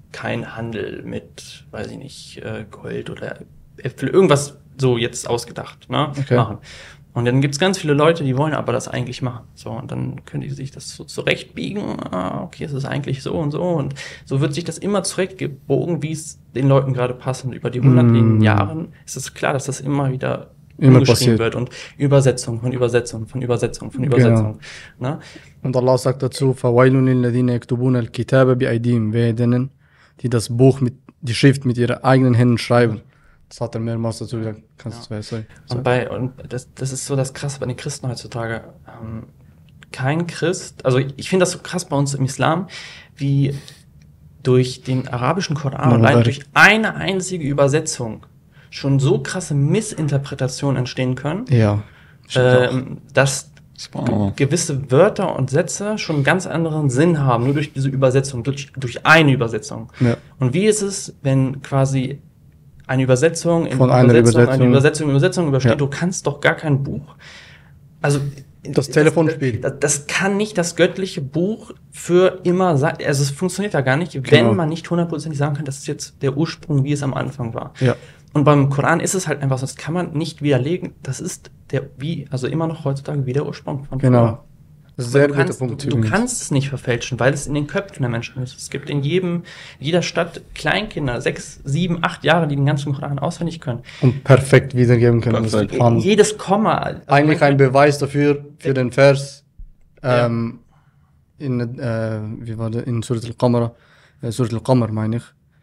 kein Handel mit, weiß ich nicht, äh, Gold oder Äpfel, irgendwas so jetzt ausgedacht, ne, Okay. machen. Und dann gibt's ganz viele Leute, die wollen aber das eigentlich machen. So, und dann können die sich das so zurechtbiegen. Ah, okay, es ist eigentlich so und so. Und so wird sich das immer zurechtgebogen, wie es den Leuten gerade passt. Und über die hunderten Mm. Jahren ist es klar, dass das immer wieder Immer umgeschrieben passiert. wird. Und Übersetzung von Übersetzung von Übersetzung von Übersetzung. Ne? Und Allah sagt dazu, فَوَيْلٌ لِلَّذِينَ يَكْتُبُونَ الْكِتَابَ بِأَيْدِيهِمْ, wehe denen, die das Buch mit, die Schrift mit ihren eigenen Händen schreiben. Das hat er mehrmals dazu gesagt. Kannst du es sagen? Und bei, und das, das ist so das Krasse bei den Christen heutzutage. Ähm, kein Christ, also ich finde das so krass bei uns im Islam, wie durch den arabischen Koran, Ja, allein warte. durch eine einzige Übersetzung schon so krasse Missinterpretationen entstehen können, Ja. ähm, dass Subhanallah. gewisse Wörter und Sätze schon einen ganz anderen Sinn haben, nur durch diese Übersetzung, durch, durch eine Übersetzung. Ja. Und wie ist es, wenn quasi eine Übersetzung in Von einer Übersetzung, Übersetzung. eine Übersetzung in Übersetzung übersteht, Ja. du kannst doch gar kein Buch, also Das Telefonspiel. Das, das kann nicht das göttliche Buch für immer sein, also es funktioniert ja gar nicht, wenn Genau. man nicht hundertprozentig sagen kann, das ist jetzt der Ursprung, wie es am Anfang war. Ja. Und beim Koran ist es halt einfach so, das kann man nicht widerlegen, das ist der, wie, also immer noch heutzutage wie der Ursprung von Genau. früher. Das ist ein sehr Du guter kannst, Punkt. du, du übrigens. kannst es nicht verfälschen, weil es in den Köpfen der Menschen ist. Es gibt in jedem, jeder Stadt Kleinkinder, sechs, sieben, acht Jahre, die den ganzen Koran auswendig können. Und perfekt wiedergeben können. Das Perfekt. ist Hand. Jedes Komma. Also Eigentlich man- ein Beweis dafür, für den Vers, Ja. ähm, in, äh, wie war der, in Surat al-Qamar, äh, Surat al-Qamar meine ich,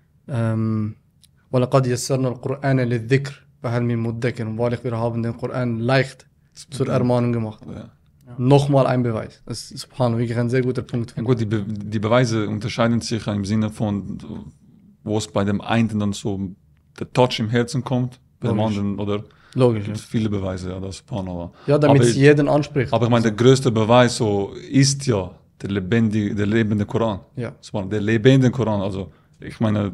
ähm, وَلَقَدْ يَسَّرْنَا الْقُرْآنَ لِلذِّكْرِ فَهَلْ مِن مُدَّكِرٍ. Und wahrlich, wir haben den Koran leicht zur Ermahnung gemacht. Ja. Nochmal ein Beweis. Das ist subhanallah, wirklich ein sehr guter Punkt. Ja, gut, die, Be die Beweise unterscheiden sich im Sinne von, wo es bei dem einen dann so der Touch im Herzen kommt, bei dem Logisch. anderen, oder? Logisch. Es gibt viele Beweise, ja, das ist Subhanallah. Ja, damit Aber es ich- jeden anspricht. Aber ich meine, der größte Beweis so ist ja der lebendige, der lebende Koran. Ja. Subhanallah, der lebende Koran, also ich meine,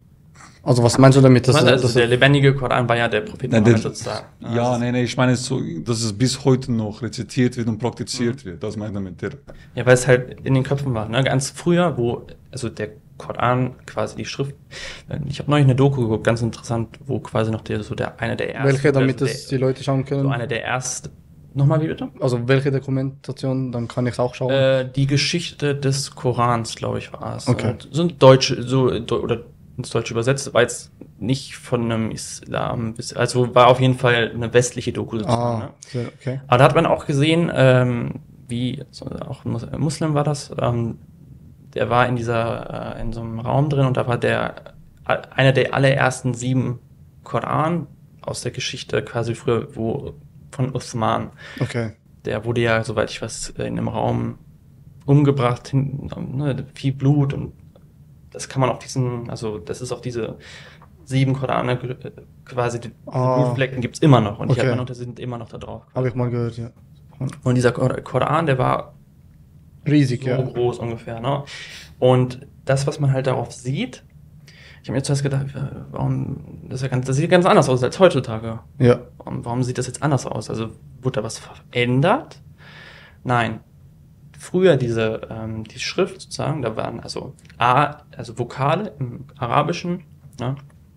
Also was meinst du damit? Das Dass, also dass der lebendige Koran war ja der Prophet Nein, Mohammed der- sozusagen. ja, nee, nee, ich meine so, dass es bis heute noch rezitiert wird und praktiziert wird, das meine ich damit. Der, Ja, weil es halt in den Köpfen war. Ne? Ganz früher, wo, also der Koran quasi die Schrift, ich habe neulich eine Doku geguckt, ganz interessant, wo quasi noch der, so der, einer der ersten. welche, damit also es der, die Leute schauen können? so einer der ersten, nochmal wie bitte? Also welche Dokumentation, dann kann ich es auch schauen. Äh, die Geschichte des Korans, glaube ich, war es. Okay. Und so ein deutsche, so, do- oder ins Deutsche übersetzt, war jetzt nicht von einem Islam, bis- also war auf jeden Fall eine westliche Doku sozusagen. Ne? ah, sehr, okay. Aber da hat man auch gesehen, ähm, wie, so, auch ein Mus- ein Muslim war das, ähm, der war in dieser, äh, in so einem Raum drin und da war der, äh, einer der allerersten sieben Koran aus der Geschichte quasi früher, wo, von Uthman. Okay. Der wurde ja, soweit ich weiß, in einem Raum umgebracht, hin, ne, viel Blut und das kann man auf diesen, also das ist auf diese sieben Korane äh, quasi, die, diese Ah. Blutflecken gibt's immer noch und die Okay. hat man noch, die sind immer noch da drauf. Habe ich mal gehört, ja. Und dieser Kor- Koran, der war Riesig, so ja. groß ungefähr, ne? Und das, was man halt darauf sieht, ich habe mir zuerst gedacht, äh, warum, das, ist ja ganz, das sieht ganz anders aus als heutzutage. Ja. Warum, warum sieht das jetzt anders aus? Also wurde da was verändert? Nein. Früher diese ähm, die Schrift sozusagen, da waren also A, also Vokale im Arabischen, ne?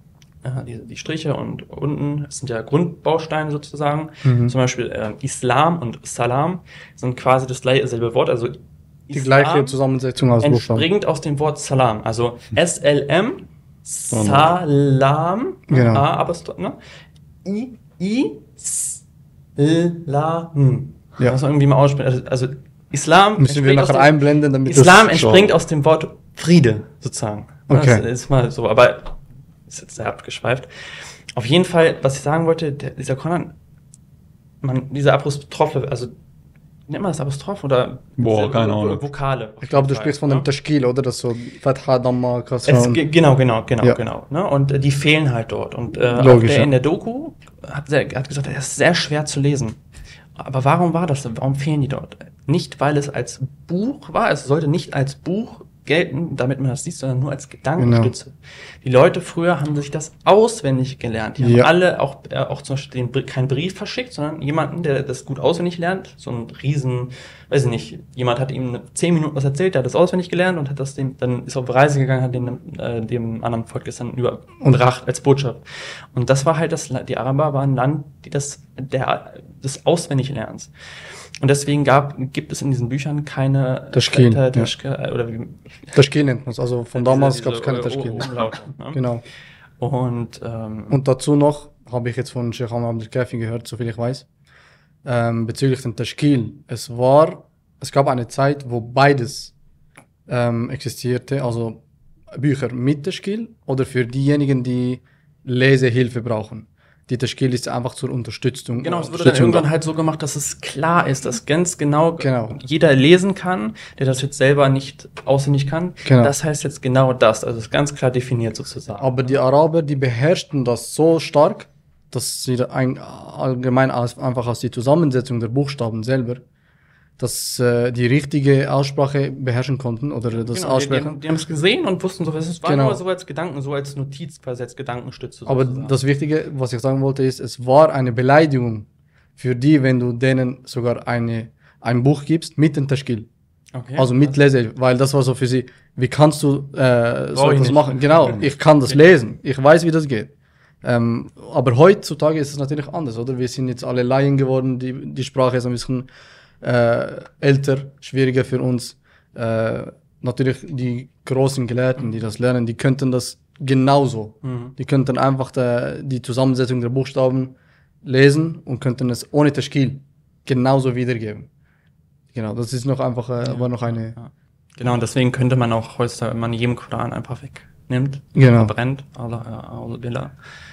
äh, die, die Striche und unten, das sind ja Grundbausteine sozusagen. Mhm. Zum Beispiel äh, Islam und Salam sind quasi das gleiche selbe Wort. Also Die gleiche Zusammensetzung aus Buchstaben. entspringt aus dem Wort Salam. Also S L M, Salam, Genau. A, Apostroph, ne? I, I, S, L, La, M. Ja. Das irgendwie mal aussprechen. Also, also Islam Müssen wir entspringt aus nachher dem- einblenden, damit Islam das... entspringt aus dem Wort Friede, sozusagen. Okay. Das ist mal so, aber ist jetzt sehr abgeschweift. Auf jeden Fall, was ich sagen wollte, der, dieser Koran, man, diese Apostrophe, also nennt man das Apostroph oder Boah, diese keine Ahnung. Vokale? Ich glaube, du Auf jeden sprichst Fall, von dem ne? Tashkil, oder? Das so Fatha, Damma, Es, Kasra. ge- genau, genau, genau, Ja. genau. Ne? Und äh, die fehlen halt dort. Und äh, auch Logisch, der ja. in der Doku hat, sehr, hat gesagt, er ist sehr schwer zu lesen. Aber warum war das denn? Warum fehlen die dort? Nicht, weil es als Buch war, es sollte nicht als Buch gelten, damit man das liest, sondern nur als Gedankenstütze. Genau. Die Leute früher haben sich das auswendig gelernt. Die haben ja. alle auch, äh, auch zum Beispiel den, keinen Brief verschickt, sondern jemanden, der das gut auswendig lernt, so ein riesen, weiß ich nicht, jemand hat ihm zehn Minuten was erzählt, der hat das auswendig gelernt und hat das dem, dann ist auf Reise gegangen, hat den, äh, dem anderen Volk das dann überbracht als Botschaft. Und das war halt das, die Araber waren ein Land, die das, der, des Auswendiglernens. Und deswegen gab, gibt es in diesen Büchern keine Taschkin, äh, Taschkin, ja. oder wie Taschkin nennt man es. Also von damals gab es keine Taschkin. Umlaute, ne? Genau. Und, ähm, Und dazu noch, habe ich jetzt von Sheikh Amr Abdel Kafi gehört, soviel ich weiß, ähm, bezüglich dem Taschkil. Es war, es gab eine Zeit, wo beides ähm, existierte, also Bücher mit Taschkil oder für diejenigen, die Lesehilfe brauchen. Die Taschkil ist einfach zur Unterstützung. Genau, es wurde dann irgendwann halt so gemacht, dass es klar ist, dass ganz genau, genau. jeder lesen kann, der das jetzt selber nicht auswendig kann. Genau. Das heißt jetzt genau das, also es ist ganz klar definiert sozusagen. Aber die Araber, die beherrschten das so stark, dass sie ein, allgemein aus, einfach aus der Zusammensetzung der Buchstaben selber, dass äh, die richtige Aussprache beherrschen konnten oder das genau, Aussprechen. Die, die haben es gesehen und wussten so, es war genau. nur so als Gedanken, so als Notiz, quasi als Gedankenstütze. Aber sozusagen. Das Wichtige, was ich sagen wollte, ist, es war eine Beleidigung für die, wenn du denen sogar eine, ein Buch gibst mit dem Taschkil. Okay, also mit Lese, weil das war so für sie, wie kannst du äh, so etwas machen? Genau, okay. Ich kann das lesen, ich weiß, wie das geht. Ähm, aber heutzutage ist es natürlich anders, oder? Wir sind jetzt alle Laien geworden, die, die Sprache ist ein bisschen Äh, älter, schwieriger für uns. Äh, natürlich die großen Gelehrten, die das lernen, die könnten das genauso. Mhm. Die könnten einfach der, die Zusammensetzung der Buchstaben lesen und könnten es ohne Taschkil genauso wiedergeben. Genau, das ist noch einfach, äh, ja. war noch eine... Ja. Genau, und deswegen könnte man auch heutzutage, wenn man jedem Koran einfach wegnimmt, genau. verbrennt, Allah, Billah.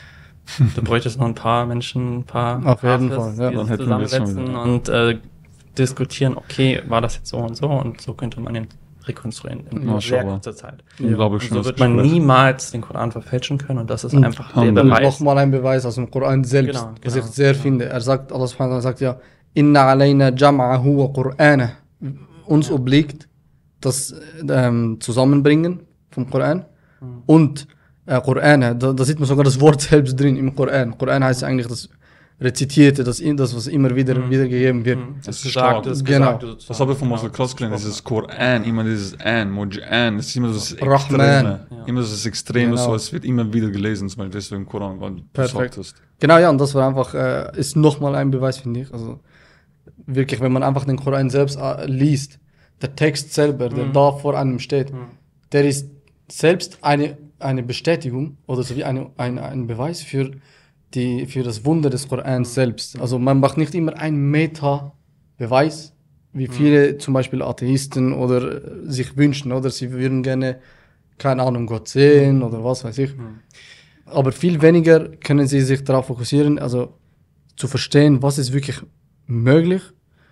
Du bräuchtest noch ein paar Menschen, ein paar Auf jeden Hafis, Fall, ja. die Dann sich hätten wir zusammensetzen und äh, diskutieren, okay, war das jetzt so und so und so könnte man den rekonstruieren in ja, sehr kurzer Zeit. Ja. Glaube ich und schon, so wird man Gespräch. niemals den Koran verfälschen können und das ist und einfach der Beweis. Nochmal ein Beweis aus dem Koran selbst, genau, was genau, ich sehr genau. finde. Er sagt, Allah subhanahu wa ta'ala sagt ja, Inna alayna jam'ahu wa Qur'ana. Uns ja. obliegt das ähm, Zusammenbringen vom Koran mhm. und äh, Qur'ana, da, da sieht man sogar das Wort selbst drin im Koran. Koran heißt eigentlich das Rezitierte, das, das was immer wieder mhm. wiedergegeben wird. Mhm. Das ist gesagt, stark. das Genau. Gesagte Das habe ich von genau. Marcel Kraus gelernt, dieses Koran, immer dieses An, Muj'an, das ist immer so das Rahman. Extreme. Ja. Immer so das Extreme, Genau. so, es wird immer wieder gelesen, zum Beispiel deswegen im Koran, weil du Perfekt. sagtest. Genau, ja, und das war einfach, äh, ist nochmal ein Beweis, finde ich. Also wirklich, wenn man einfach den Koran selbst äh, liest, der Text selber, der Mhm. da vor einem steht, Mhm. der ist selbst eine, eine Bestätigung oder so wie eine, ein, ein Beweis für, die, für das Wunder des Korans selbst. Also man macht nicht immer einen Meta-Beweis, wie viele zum Beispiel Atheisten oder äh, sich wünschen, oder sie würden gerne, keine Ahnung, Gott sehen oder was weiß ich. Mhm. Aber viel weniger können sie sich darauf fokussieren, also zu verstehen, was ist wirklich möglich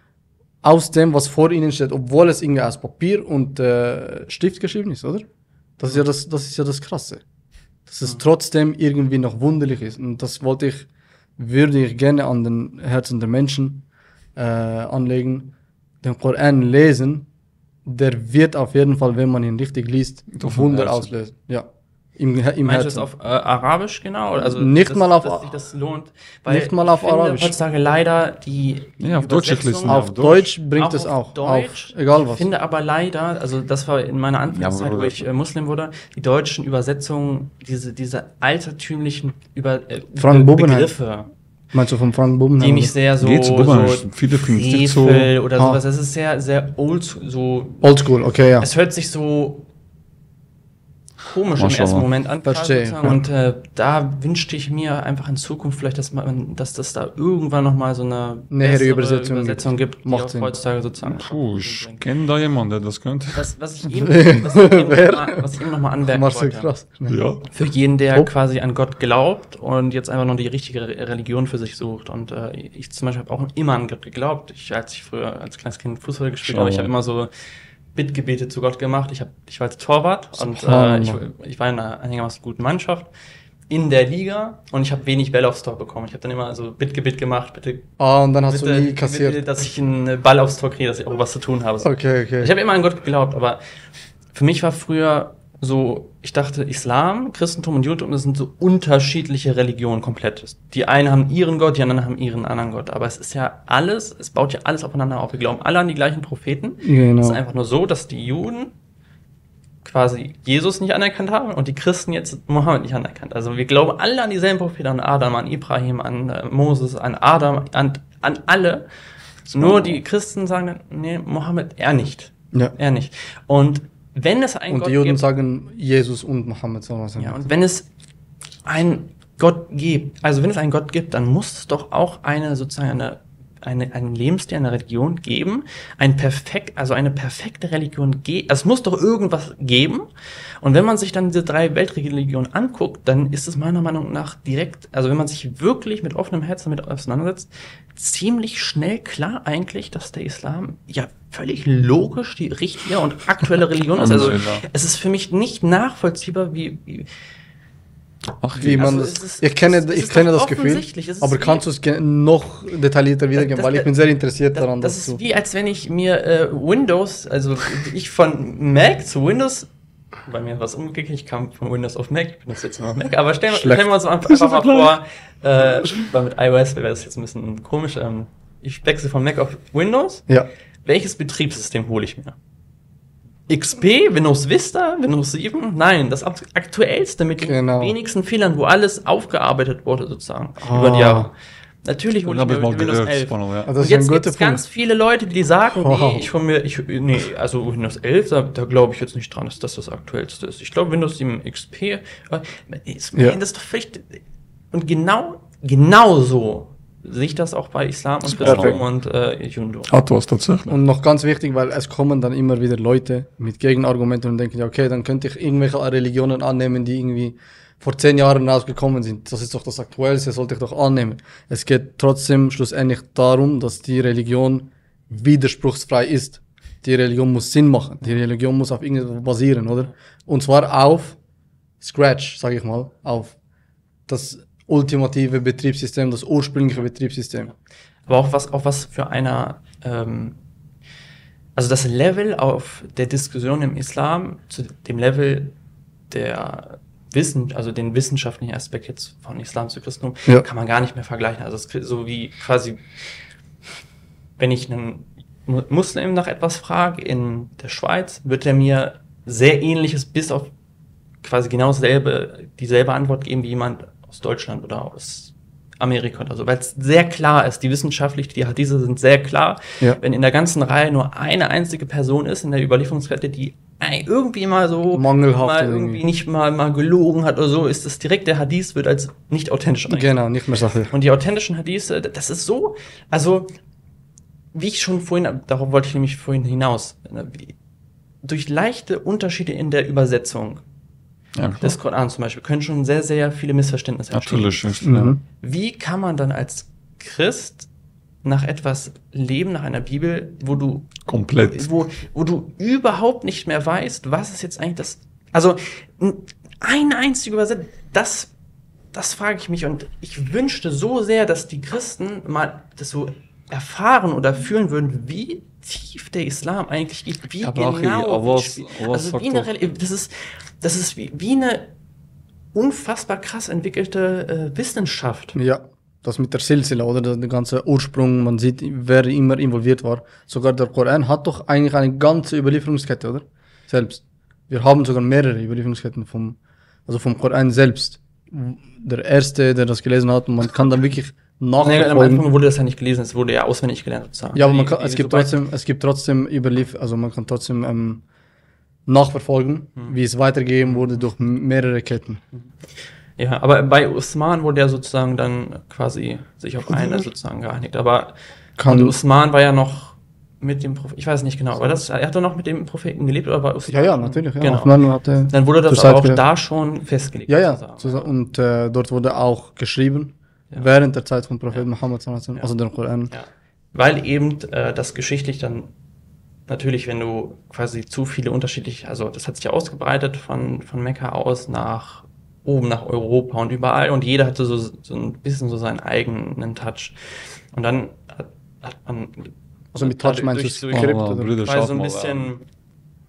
aus dem, was vor ihnen steht, obwohl es irgendwie aus Papier und äh, Stift geschrieben ist, oder? Das ist ja das, das ist ja das Krasse. Dass es trotzdem irgendwie noch wunderlich ist. Und das wollte ich, würde ich gerne an den Herzen der Menschen äh, anlegen. Den Koran lesen, der wird auf jeden Fall, wenn man ihn richtig liest, Doch vom Wunder Herzen. auslösen. Ja. Im, im Meinst du Herzen. das auf äh, Arabisch genau? Also Nicht dass, mal auf- dass sich das lohnt, weil nicht mal auf ich finde Arabisch. heutzutage leider die, die Ja, auf Deutsch Übersetzung- lesen. Auf auf Deutsch, Deutsch. bringt auch es auch. auf Deutsch. Auf, egal Ich was. finde aber leider, also das war in meiner Anfangszeit, Ja, wo ich äh, Muslim wurde, die deutschen Übersetzungen, diese, diese altertümlichen Über, äh, Frank Be- Bubenheim. Begriffe, Meinst du von Frank Bubenheim? die mich sehr so, Geht zu Bubenheim, so viele finden es nicht so- Frevel oder Ah. sowas, das ist sehr, sehr old, so, Oldschool, okay, ja. es hört sich so komisch im Mashallah. ersten Moment an. Verstehe, sozusagen. ja. Und äh, da wünschte ich mir einfach in Zukunft vielleicht, dass man, dass das da irgendwann nochmal so eine Nähere bessere Übersetzung Übersetzung gibt. gibt, die Macht auch Sinn. heutzutage sozusagen. Puh, ich kenne da jemanden, der das könnte. Was, was ich eben, was ich eben Wer? noch mal- was ich eben noch mal anmerken Marcel wollte. Krass. Ja. Für jeden, der Oh. quasi an Gott glaubt und jetzt einfach nur die richtige Re- Religion für sich sucht. Und äh, ich zum Beispiel habe auch immer an Gott geglaubt. Ich, als ich früher als kleines Kind Fußball gespielt Schau habe, ich mal. habe immer so Bittgebete zu Gott gemacht. Ich, hab, ich war als Torwart und äh, Subhanallah. ich, ich war in einer einigermaßen guten Mannschaft in der Liga und ich habe wenig Bälle aufs Tor bekommen. Ich habe dann immer so Bittgebet gemacht, bitte, Ah, und dann hast bitte, du nie kassiert. bitte, dass ich einen Ball aufs Tor kriege, dass ich auch was zu tun habe. So. Okay, okay. Ich habe immer an Gott geglaubt, aber für mich war früher so, ich dachte, Islam, Christentum und Judentum, das sind so unterschiedliche Religionen komplett. Die einen haben ihren Gott, die anderen haben ihren anderen Gott. Aber es ist ja alles, es baut ja alles aufeinander auf. Wir glauben alle an die gleichen Propheten. Genau. Es ist einfach nur so, dass die Juden quasi Jesus nicht anerkannt haben und die Christen jetzt Mohammed nicht anerkannt. Also wir glauben alle an dieselben Propheten, an Adam, an Ibrahim, an äh, Moses, an Adam, an, an alle. Nur die Christen sagen dann, nee, Mohammed, er nicht. Ja. Er nicht. Und wenn es einen Und Gott die Juden gibt, sagen Jesus und Mohammed. So was ja, und wenn es einen Gott gibt, also wenn es einen Gott gibt, dann muss es doch auch eine sozusagen eine, eine einen Lebensstil, eine Religion geben, ein perfekt, also eine perfekte Religion geben. Also es muss doch irgendwas geben. Und wenn man sich dann diese drei Weltreligionen anguckt, dann ist es meiner Meinung nach direkt, also wenn man sich wirklich mit offenem Herzen damit auseinandersetzt, ziemlich schnell klar eigentlich, dass der Islam ja völlig logisch die richtige und aktuelle Religion ist. Also es ist für mich nicht nachvollziehbar, wie, wie Ach, wie man also das, es ist- ich kenne, es ist ich kenne doch das Gefühl, offensichtlich. Es ist aber wie- kannst du es ge- noch detaillierter wiedergeben, Das- weil ich das- bin sehr interessiert Das, daran, das dass ist du... wie, als wenn ich mir äh, Windows, also ich von Mac zu Windows, bei mir war es umgekehrt, ich kam von Windows auf Mac, ich benutze jetzt nur noch Mac, aber stellen, wir- Schlecht. stellen wir uns einfach, einfach mal vor, äh, weil mit iOS wäre das jetzt ein bisschen komisch, ähm, ich wechsle von Mac auf Windows, Ja, welches Betriebssystem hole ich mir? X P, Windows Vista, Windows sieben? Nein, das akt- aktuellste mit den Genau. wenigsten Fehlern, wo alles aufgearbeitet wurde sozusagen, Ah. über die Jahre. Natürlich hole Da ich habe ich mir mal Windows gehört, elf. Spannung, ja. also das Und ist ein jetzt gibt guter es ganz Punkt. viele Leute, die sagen, Wow. nee, ich hol mir, ich, nee, also Windows elf, da, da glaube ich jetzt nicht dran, dass das das aktuellste ist. Ich glaube Windows sieben X P, äh, ist, Ja. das ist doch vielleicht, und genau, genau so sehe ich das auch bei Islam und Perfekt. Christentum und äh, Judentum. Hat was tatsächlich. Und noch ganz wichtig, weil es kommen dann immer wieder Leute mit Gegenargumenten und denken, ja okay, dann könnte ich irgendwelche Religionen annehmen, die irgendwie vor zehn Jahren rausgekommen sind. Das ist doch das Aktuellste, sollte ich doch annehmen. Es geht trotzdem schlussendlich darum, dass die Religion widerspruchsfrei ist. Die Religion muss Sinn machen. Die Religion muss auf irgendetwas basieren, oder? Und zwar auf Scratch, sage ich mal, auf das ultimative Betriebssystem, das ursprüngliche Betriebssystem. Aber auch was, auf was für einer, ähm, also das Level auf der Diskussion im Islam zu dem Level der Wissen, also den wissenschaftlichen Aspekt jetzt von Islam zu Christentum, Ja. kann man gar nicht mehr vergleichen. Also es ist so wie quasi, wenn ich einen Mu- Muslim nach etwas frage in der Schweiz, wird er mir sehr ähnliches bis auf quasi genau dasselbe, dieselbe Antwort geben wie jemand aus Deutschland oder aus Amerika oder so, weil es sehr klar ist, die wissenschaftlich, die Hadithe sind sehr klar. Ja. Wenn in der ganzen Reihe nur eine einzige Person ist in der Überlieferungskette, die ei- irgendwie mal so Mangelhaft mal oder irgendwie irgendwie. nicht mal, mal gelogen hat oder so, ist das direkt, der Hadith wird als nicht authentisch angesehen. Genau, nicht mehr Sache. Und die authentischen Hadithe, das ist so, also wie ich schon vorhin, darauf wollte ich nämlich vorhin hinaus, wie, durch leichte Unterschiede in der Übersetzung Ja, klar. des Koran zum Beispiel können schon sehr, sehr viele Missverständnisse entstehen. Natürlich. Ist, Mhm. Wie kann man dann als Christ nach etwas leben, nach einer Bibel, wo du Komplett. wo, wo du überhaupt nicht mehr weißt, was ist jetzt eigentlich das, also n- eine einzige Übersetzung, das, das frage ich mich und ich wünschte so sehr, dass die Christen mal das so erfahren oder fühlen würden, wie tief der Islam eigentlich geht, wie Aber auch, genau, aber wie was- spät- aber was also sagt wie eine, doch- Reli- das ist, das ist wie, wie eine unfassbar krass entwickelte äh, Wissenschaft. Ja, das mit der Silsila, oder der, der ganze Ursprung, man sieht, wer immer involviert war. Sogar der Koran hat doch eigentlich eine ganze Überlieferungskette, oder? Selbst. Wir haben sogar mehrere Überlieferungsketten vom, also vom Koran selbst. Der erste, der das gelesen hat, und man kann dann wirklich Nee, am nachverfolgen. Anfang wurde das ja nicht gelesen, es wurde ja auswendig gelernt sozusagen. Ja, aber man Wie- kann, wie es gibt sobald- trotzdem, es gibt trotzdem Überlief, also man kann trotzdem ähm, nachverfolgen, wie es weitergegeben wurde durch mehrere Ketten. Ja, aber bei Usman wurde ja sozusagen dann quasi sich auf eine sozusagen geeinigt. Aber Kann- und Usman war ja noch mit dem Propheten, ich weiß nicht genau, aber das, er hat doch noch mit dem Propheten gelebt oder war Usman? Ja, ja, natürlich. Ja. Genau. Uthman hatte, Dann wurde das zur aber Zeit auch ge- da schon festgelegt. ja, ja. sozusagen. zusa- Und äh, dort wurde auch geschrieben, Ja. während der Zeit von Prophet Muhammad, sallallahu alaihi wasallam, also der Koran. Ja. Weil eben äh, das geschichtlich dann natürlich, wenn du quasi zu viele unterschiedliche, also das hat sich ja ausgebreitet von, von Mekka aus nach oben nach Europa und überall und jeder hatte so, so ein bisschen so seinen eigenen Touch. Und dann hat, hat man Also mit Touch dadurch- meinst du durch- das durch- Skript, Oh, oder? Brüder, weil schaut so ein mal, bisschen,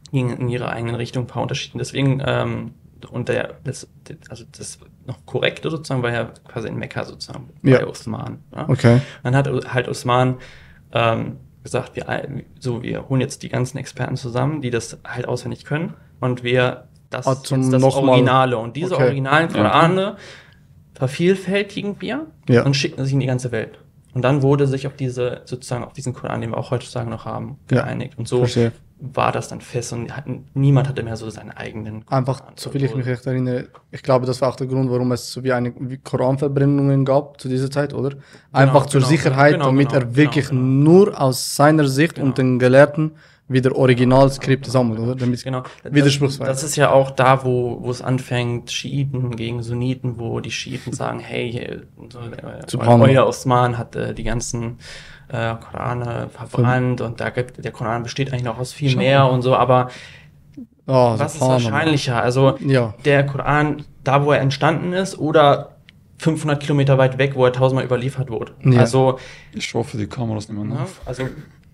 gingen in ihre eigenen Richtung ein paar Unterschiede. Deswegen, ähm, und der, das, also das noch korrekte sozusagen war ja quasi in Mekka sozusagen, bei Ja. Osman. Ja? Okay. Dann hat halt Osman ähm, gesagt, wir, so, wir holen jetzt die ganzen Experten zusammen, die das halt auswendig können und wir, das Ah, ist zum jetzt das noch mal- Originale. Und diese Okay. originalen Korane vervielfältigen wir Ja. und schicken sie in die ganze Welt. Und dann wurde sich auf diese, sozusagen auf diesen Koran, den wir auch heutzutage noch haben, Ja. geeinigt. Und so Verstehe. war das dann fest und hatten, niemand hatte mehr so seinen eigenen Einfach, Koran. soviel ich Also, mich recht erinnere, ich glaube, das war auch der Grund, warum es so wie eine wie Koranverbrennungen gab zu dieser Zeit, oder? Einfach zur genau, Sicherheit, genau, damit genau, er wirklich genau, nur aus seiner Sicht Genau. und den Gelehrten wieder Originalskripte sammelt, oder? Damit Genau. Das, Widerspruchsfrei. das ist ja auch da, wo, wo es anfängt, Schiiten gegen Sunniten, wo die Schiiten sagen, hey, hier, so, äh, Subhanallah. euer Osman hat äh, die ganzen äh, Korane verbrannt und da gibt, der Koran besteht eigentlich noch aus viel mehr und so, aber Ah, was ist Subhanallah. wahrscheinlicher? Also Ja. der Koran, da wo er entstanden ist oder fünfhundert Kilometer weit weg, wo er tausendmal überliefert wurde. Ja. Also, Ich hoffe, die Kameras nicht mehr ne, auf. also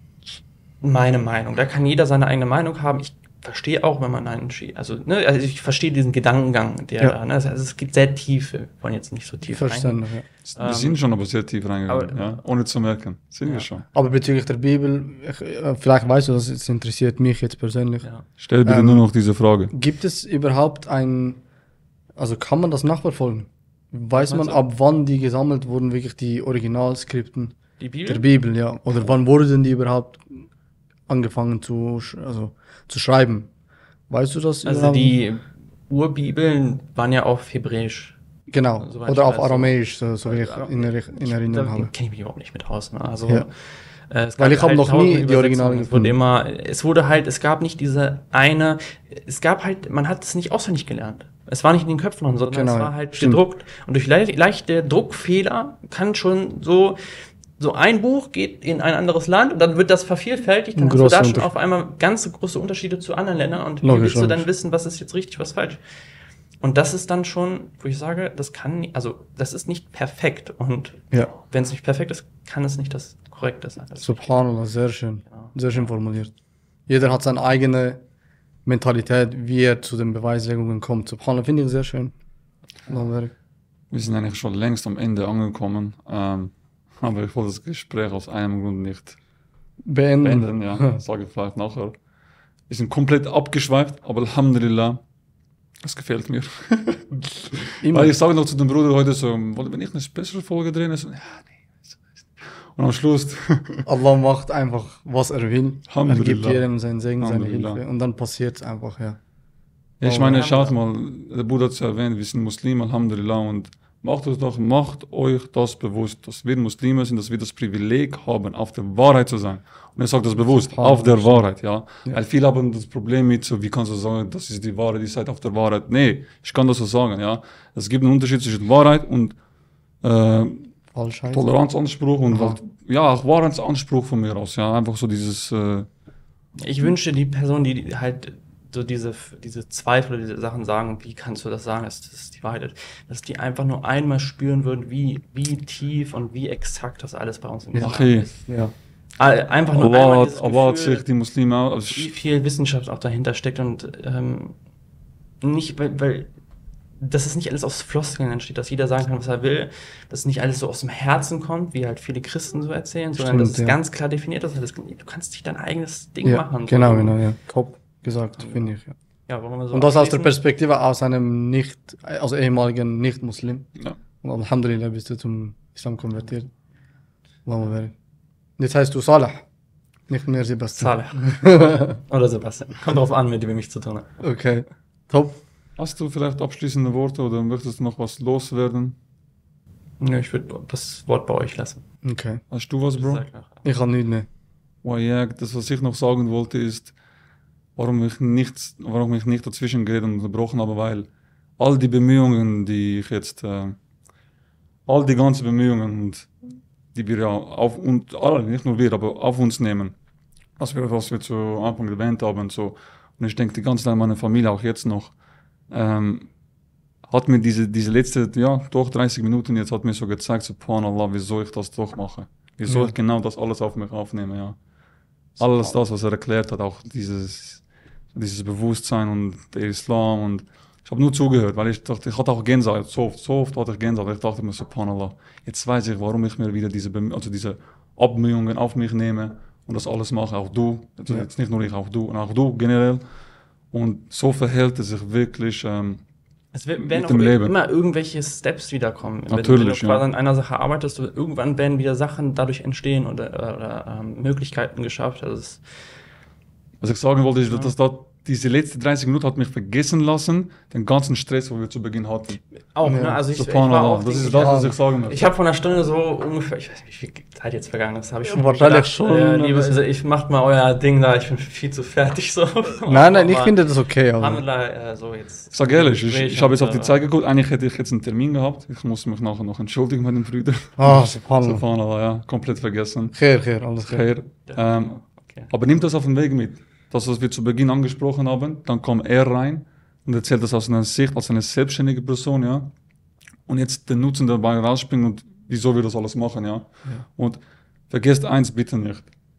meine Meinung. Da kann jeder seine eigene Meinung haben. Ich verstehe auch, wenn man einen Schi also, ne, also ich verstehe diesen Gedankengang, der Ja. da, ne, also es gibt sehr tiefe, wir wollen jetzt nicht so tief Verstanden, reingehen. ja. Wir Ähm, sind schon aber sehr tief reingegangen, aber- ja? Ohne zu merken. Sind Ja. wir schon. Aber bezüglich der Bibel, ich, äh, vielleicht weißt du, das das interessiert mich jetzt persönlich. Ja. Stell bitte Ähm, nur noch diese Frage. Gibt es überhaupt ein, also kann man das nachverfolgen? Weiß man, meinst du? ab wann die gesammelt wurden, wirklich die Originalskripten Die Bibel? der Bibel, ja? Oder wann wurden die überhaupt angefangen zu, sch- also, zu schreiben? Weißt du das? Also überhaupt? die Urbibeln waren ja auf Hebräisch. Genau, soweit oder ich auf weiß, so. Aramäisch, so, so wie ich Ja, in, Erinnerung- in Da Erinnerung habe. kenne ich mich überhaupt nicht mit aus. Ne? Also, Ja. äh, es Weil gab ich habe halt noch nie tausende die Übersetzungen. Originale Es wurde gefunden. immer, es wurde halt, es gab nicht diese eine, es gab halt, man hat es nicht auswendig gelernt. Es war nicht in den Köpfen, sondern Genau, es ja. war halt Stimmt. gedruckt. Und durch le leichte Druckfehler kann schon so, so ein Buch geht in ein anderes Land und dann wird das vervielfältigt. Dann Ein hast du großer da schon Unterschied. auf einmal ganz große Unterschiede zu anderen Ländern. Und wie Logisch, willst du dann logisch. wissen, was ist jetzt richtig, was falsch? Und das ist dann schon, wo ich sage, das kann, nie- also das ist nicht perfekt. Und Ja, wenn es nicht perfekt ist, kann es nicht das Korrekte sein. Das Subhanallah, sehr schön. Genau. Sehr schön formuliert. Jeder hat seine eigene Mentalität, wie er zu den Beweislegungen kommt. Subhanallah, finde ich sehr schön. Ja. Wir sind eigentlich schon längst am Ende angekommen. Ähm, aber ich wollte das Gespräch aus einem Grund nicht Beenden. beenden. Ja, sage ich vielleicht nachher. Wir sind komplett abgeschweift, aber Alhamdulillah, das gefällt mir. Immer. Weil ich sage noch zu dem Bruder heute so, wollte wir nicht eine Special-Folge drehen? Er so, ja, nee. Und am Schluss, Allah macht einfach, was er will. Er Alhamdulillah. gibt jedem seinen Segen, seine Alhamdulillah. Hilfe. Und dann passiert es einfach, ja. Ja, ich Oh, meine, ja. schaut mal, der Bruder hat es erwähnt, wir sind Muslime, Alhamdulillah, und macht es doch, macht euch das bewusst, dass wir Muslime sind, dass wir das Privileg haben, auf der Wahrheit zu sein. Und er sagt das bewusst, auf der Wahrheit, ja. Ja. Weil viele haben das Problem mit, so, wie kannst du sagen, das ist die Wahrheit, ihr seid auf der Wahrheit. Nee, ich kann das so sagen, ja. Es gibt einen Unterschied zwischen Wahrheit und äh, Falschheit. Toleranzanspruch und Aha. halt, ja, auch Wahrheitsanspruch von mir aus, ja. Einfach so dieses, äh, Ich wünsche die Person, die halt so diese, diese Zweifel, diese Sachen sagen, wie kannst du das sagen, dass das die Wahrheit ist, dass die einfach nur einmal spüren würden, wie, wie tief und wie exakt das alles bei uns im Islam okay. ist. Ja. All- Einfach nur Allah einmal hat, dieses Allah hat Gefühl, sich die Muslime aus. wie viel Wissenschaft auch dahinter steckt und ähm, nicht, weil, weil dass es nicht alles aus Floskeln entsteht, dass jeder sagen kann, was er will, dass nicht alles so aus dem Herzen kommt, wie halt viele Christen so erzählen, sondern Stimmt, dass es ja. ganz klar definiert ist. Das, du kannst dich dein eigenes Ding Ja, machen. genau, so. genau, ja. Top gesagt, finde ich. Ja. Ja, wollen wir so Und das aus der abschließen? Perspektive aus einem nicht, also ehemaligen Nicht-Muslim. Ja. Und Alhamdulillah bist du zum Islam konvertiert. Allahumma barik. Jetzt heißt du Salah, nicht mehr Sebastian. Saleh. Oder Sebastian. Kommt drauf an, mit wem ich zu tun habe. Okay, top. Hast du vielleicht abschließende Worte oder möchtest du noch was loswerden? Ja, ich würde das Wort bei euch lassen. Okay, Hast du was, Bro? Sag nach. ich kann nicht mehr. Oh ja, das, was ich noch sagen wollte, ist, warum ich nicht, warum ich nicht dazwischen geredet und unterbrochen habe, weil all die Bemühungen, die ich jetzt, äh, all die ganzen Bemühungen, und die wir ja auf uns, alle, nicht nur wir, aber auf uns nehmen, was wir, was wir zu Anfang erwähnt haben und so, und ich denke die ganze Zeit an meine Familie, auch jetzt noch, ähm, hat mir diese, diese letzte, ja, doch dreißig Minuten jetzt, hat mir so gezeigt, subhanallah, wieso ich das doch mache. Wieso Ja. ich genau das alles auf mich aufnehme, ja. Alles das, was er erklärt hat, auch dieses dieses Bewusstsein und der Islam und ich habe nur zugehört, weil ich dachte, ich hatte auch Gänsehaut, so oft, so oft hatte ich Gänsehaut, ich dachte mir, subhanallah, jetzt weiß ich, warum ich mir wieder diese, also diese Abmühungen auf mich nehme und das alles mache, auch du, also Ja. jetzt nicht nur ich, auch du und auch du generell und so verhält es sich wirklich ähm, Es werden mit auch dem Leben. immer irgendwelche Steps wiederkommen. Wenn- Natürlich, Wenn du quasi ja. an einer Sache arbeitest, irgendwann werden wieder Sachen dadurch entstehen oder, oder ähm, Möglichkeiten geschafft. Also es, Was ich sagen wollte, ist, Ja. dass da diese letzten dreißig Minuten hat mich vergessen lassen, den ganzen Stress, wo wir zu Beginn hatten. auch, Ja. ne? Also ich, ich war Subhanallah, auch das die- ist das, was ich sagen möchte. Ich habe vor einer Stunde so ungefähr, ich weiß nicht, wie viel Zeit jetzt vergangen ist, habe ich schon Wahrscheinlich gedacht, schon Äh, ein liebe, bisschen. also ich macht mal euer Ding da, ich bin viel zu fertig so. Nein, nein, ich Aber finde das okay. Aber Alhamdulillah, äh, so jetzt. Ich sag ehrlich, ich, Gespräch ich habe jetzt und, auf die äh, Zeit geguckt, eigentlich hätte ich jetzt einen Termin gehabt, ich muss mich nachher noch entschuldigen mit den Brüdern. ah, subhanallah. Subhanallah, ja, komplett vergessen. Khair, khair, alles khair. Khair. Ja, Ähm, okay. aber nimmt das auf den Weg mit. Das, was wir zu Beginn angesprochen haben, dann kommt er rein und erzählt das aus einer Sicht, als eine selbstständige Person, ja. Und jetzt den Nutzen dabei rausspringen und wieso wir das alles machen, ja. Und vergesst eins bitte nicht.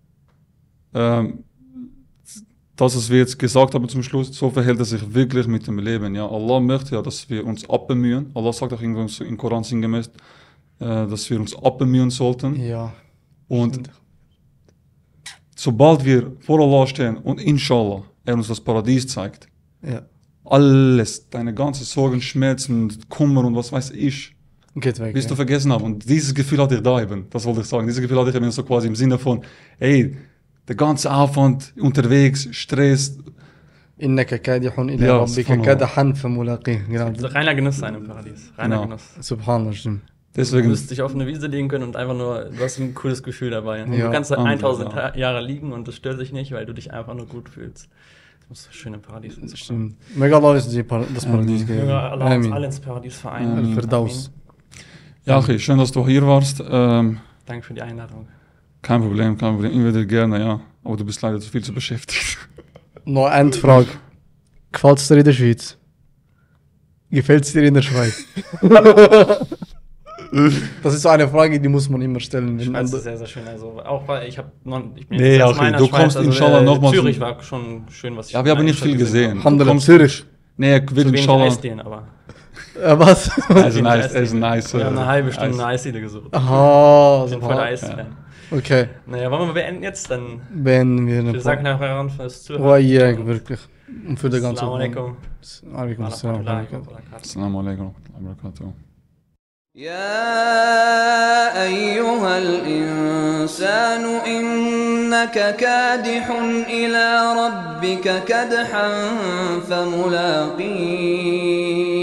Ähm, das, was wir jetzt gesagt haben zum Schluss, so verhält es sich wirklich mit dem Leben, ja. Allah möchte ja, dass wir uns abbemühen. Allah sagt auch irgendwo so im Koran sinngemäß, äh, dass wir uns abbemühen sollten. Ja. Und sobald wir vor Allah stehen und inshallah er uns das Paradies zeigt, Ja. alles, deine ganzen Sorgen, Schmerzen, Kummer und was weiß ich, Geht weg. wirst du Ja. vergessen haben. Und dieses Gefühl hatte ich da eben, das wollte ich sagen. Dieses Gefühl hatte ich eben so quasi im Sinne von, ey, der ganze Aufwand unterwegs, Stress, إنك كادح إلى Ja, ربك subhanallah. كدحا فملاقيه. Genau. Also reiner Genuss sein im Paradies. Reiner Genau. Genuss. Subhanallah, stimmt. Du deswegen, wirst dich auf eine Wiese legen können und einfach nur, du hast ein cooles Gefühl dabei. Und Ja. du kannst da Alhamdulillah. tausend Ta- Jahre liegen und das stört dich nicht, weil du dich einfach nur gut fühlst. Das muss schön im Paradies sein. Stimmt. Mega Allah ist die Par das Paradies Amin. geben. Möge Allah uns Amin. alle ins Paradies vereinen. Amin. Al-Firdaus. ja, okay, schön, dass du hier warst. Ähm, Danke für die Einladung. kein Problem, kein Problem, immer wieder gerne, ja. Aber du bist leider zu viel zu beschäftigt. Noch eine Endfrage. Gefällt es dir in der Schweiz? Gefällt es dir in der Schweiz? Das ist so eine Frage, die muss man immer stellen. Wenn Schweiz ist andere- sehr, sehr schön. Also auch weil ich habe noch, ich bin Nee, jetzt aus okay, meiner du Schweiz, kommst also, inshallah äh, noch mal Zürich zum- war schon schön, was ich Ja, wir haben in nicht viel Stadt gesehen. habe. Alhamdulillah, kommst- Zürich. Nee, er Zu will wenig inshallah. Eisdielen, aber Äh, was? Er ist nice, er ist nice. wir haben eine halbe Eis. Stunde eine Eisdiele gesucht. Aha, Ich bin so voll Eis-Fan. Okay, Naja, wollen wir beenden jetzt? Dann beenden wir wir eine sagen Frage. nachher fürs Zuhören. Oh yeah, wirklich. Und für die ganze Assalamu alaikum. Alaikum Wa assalam. rahmatullahi wa barakatuh. Assalamu alaikum wa barakatuh. يا أيها الإنسان إنك كادح إلى ربك كدحا فملاقيه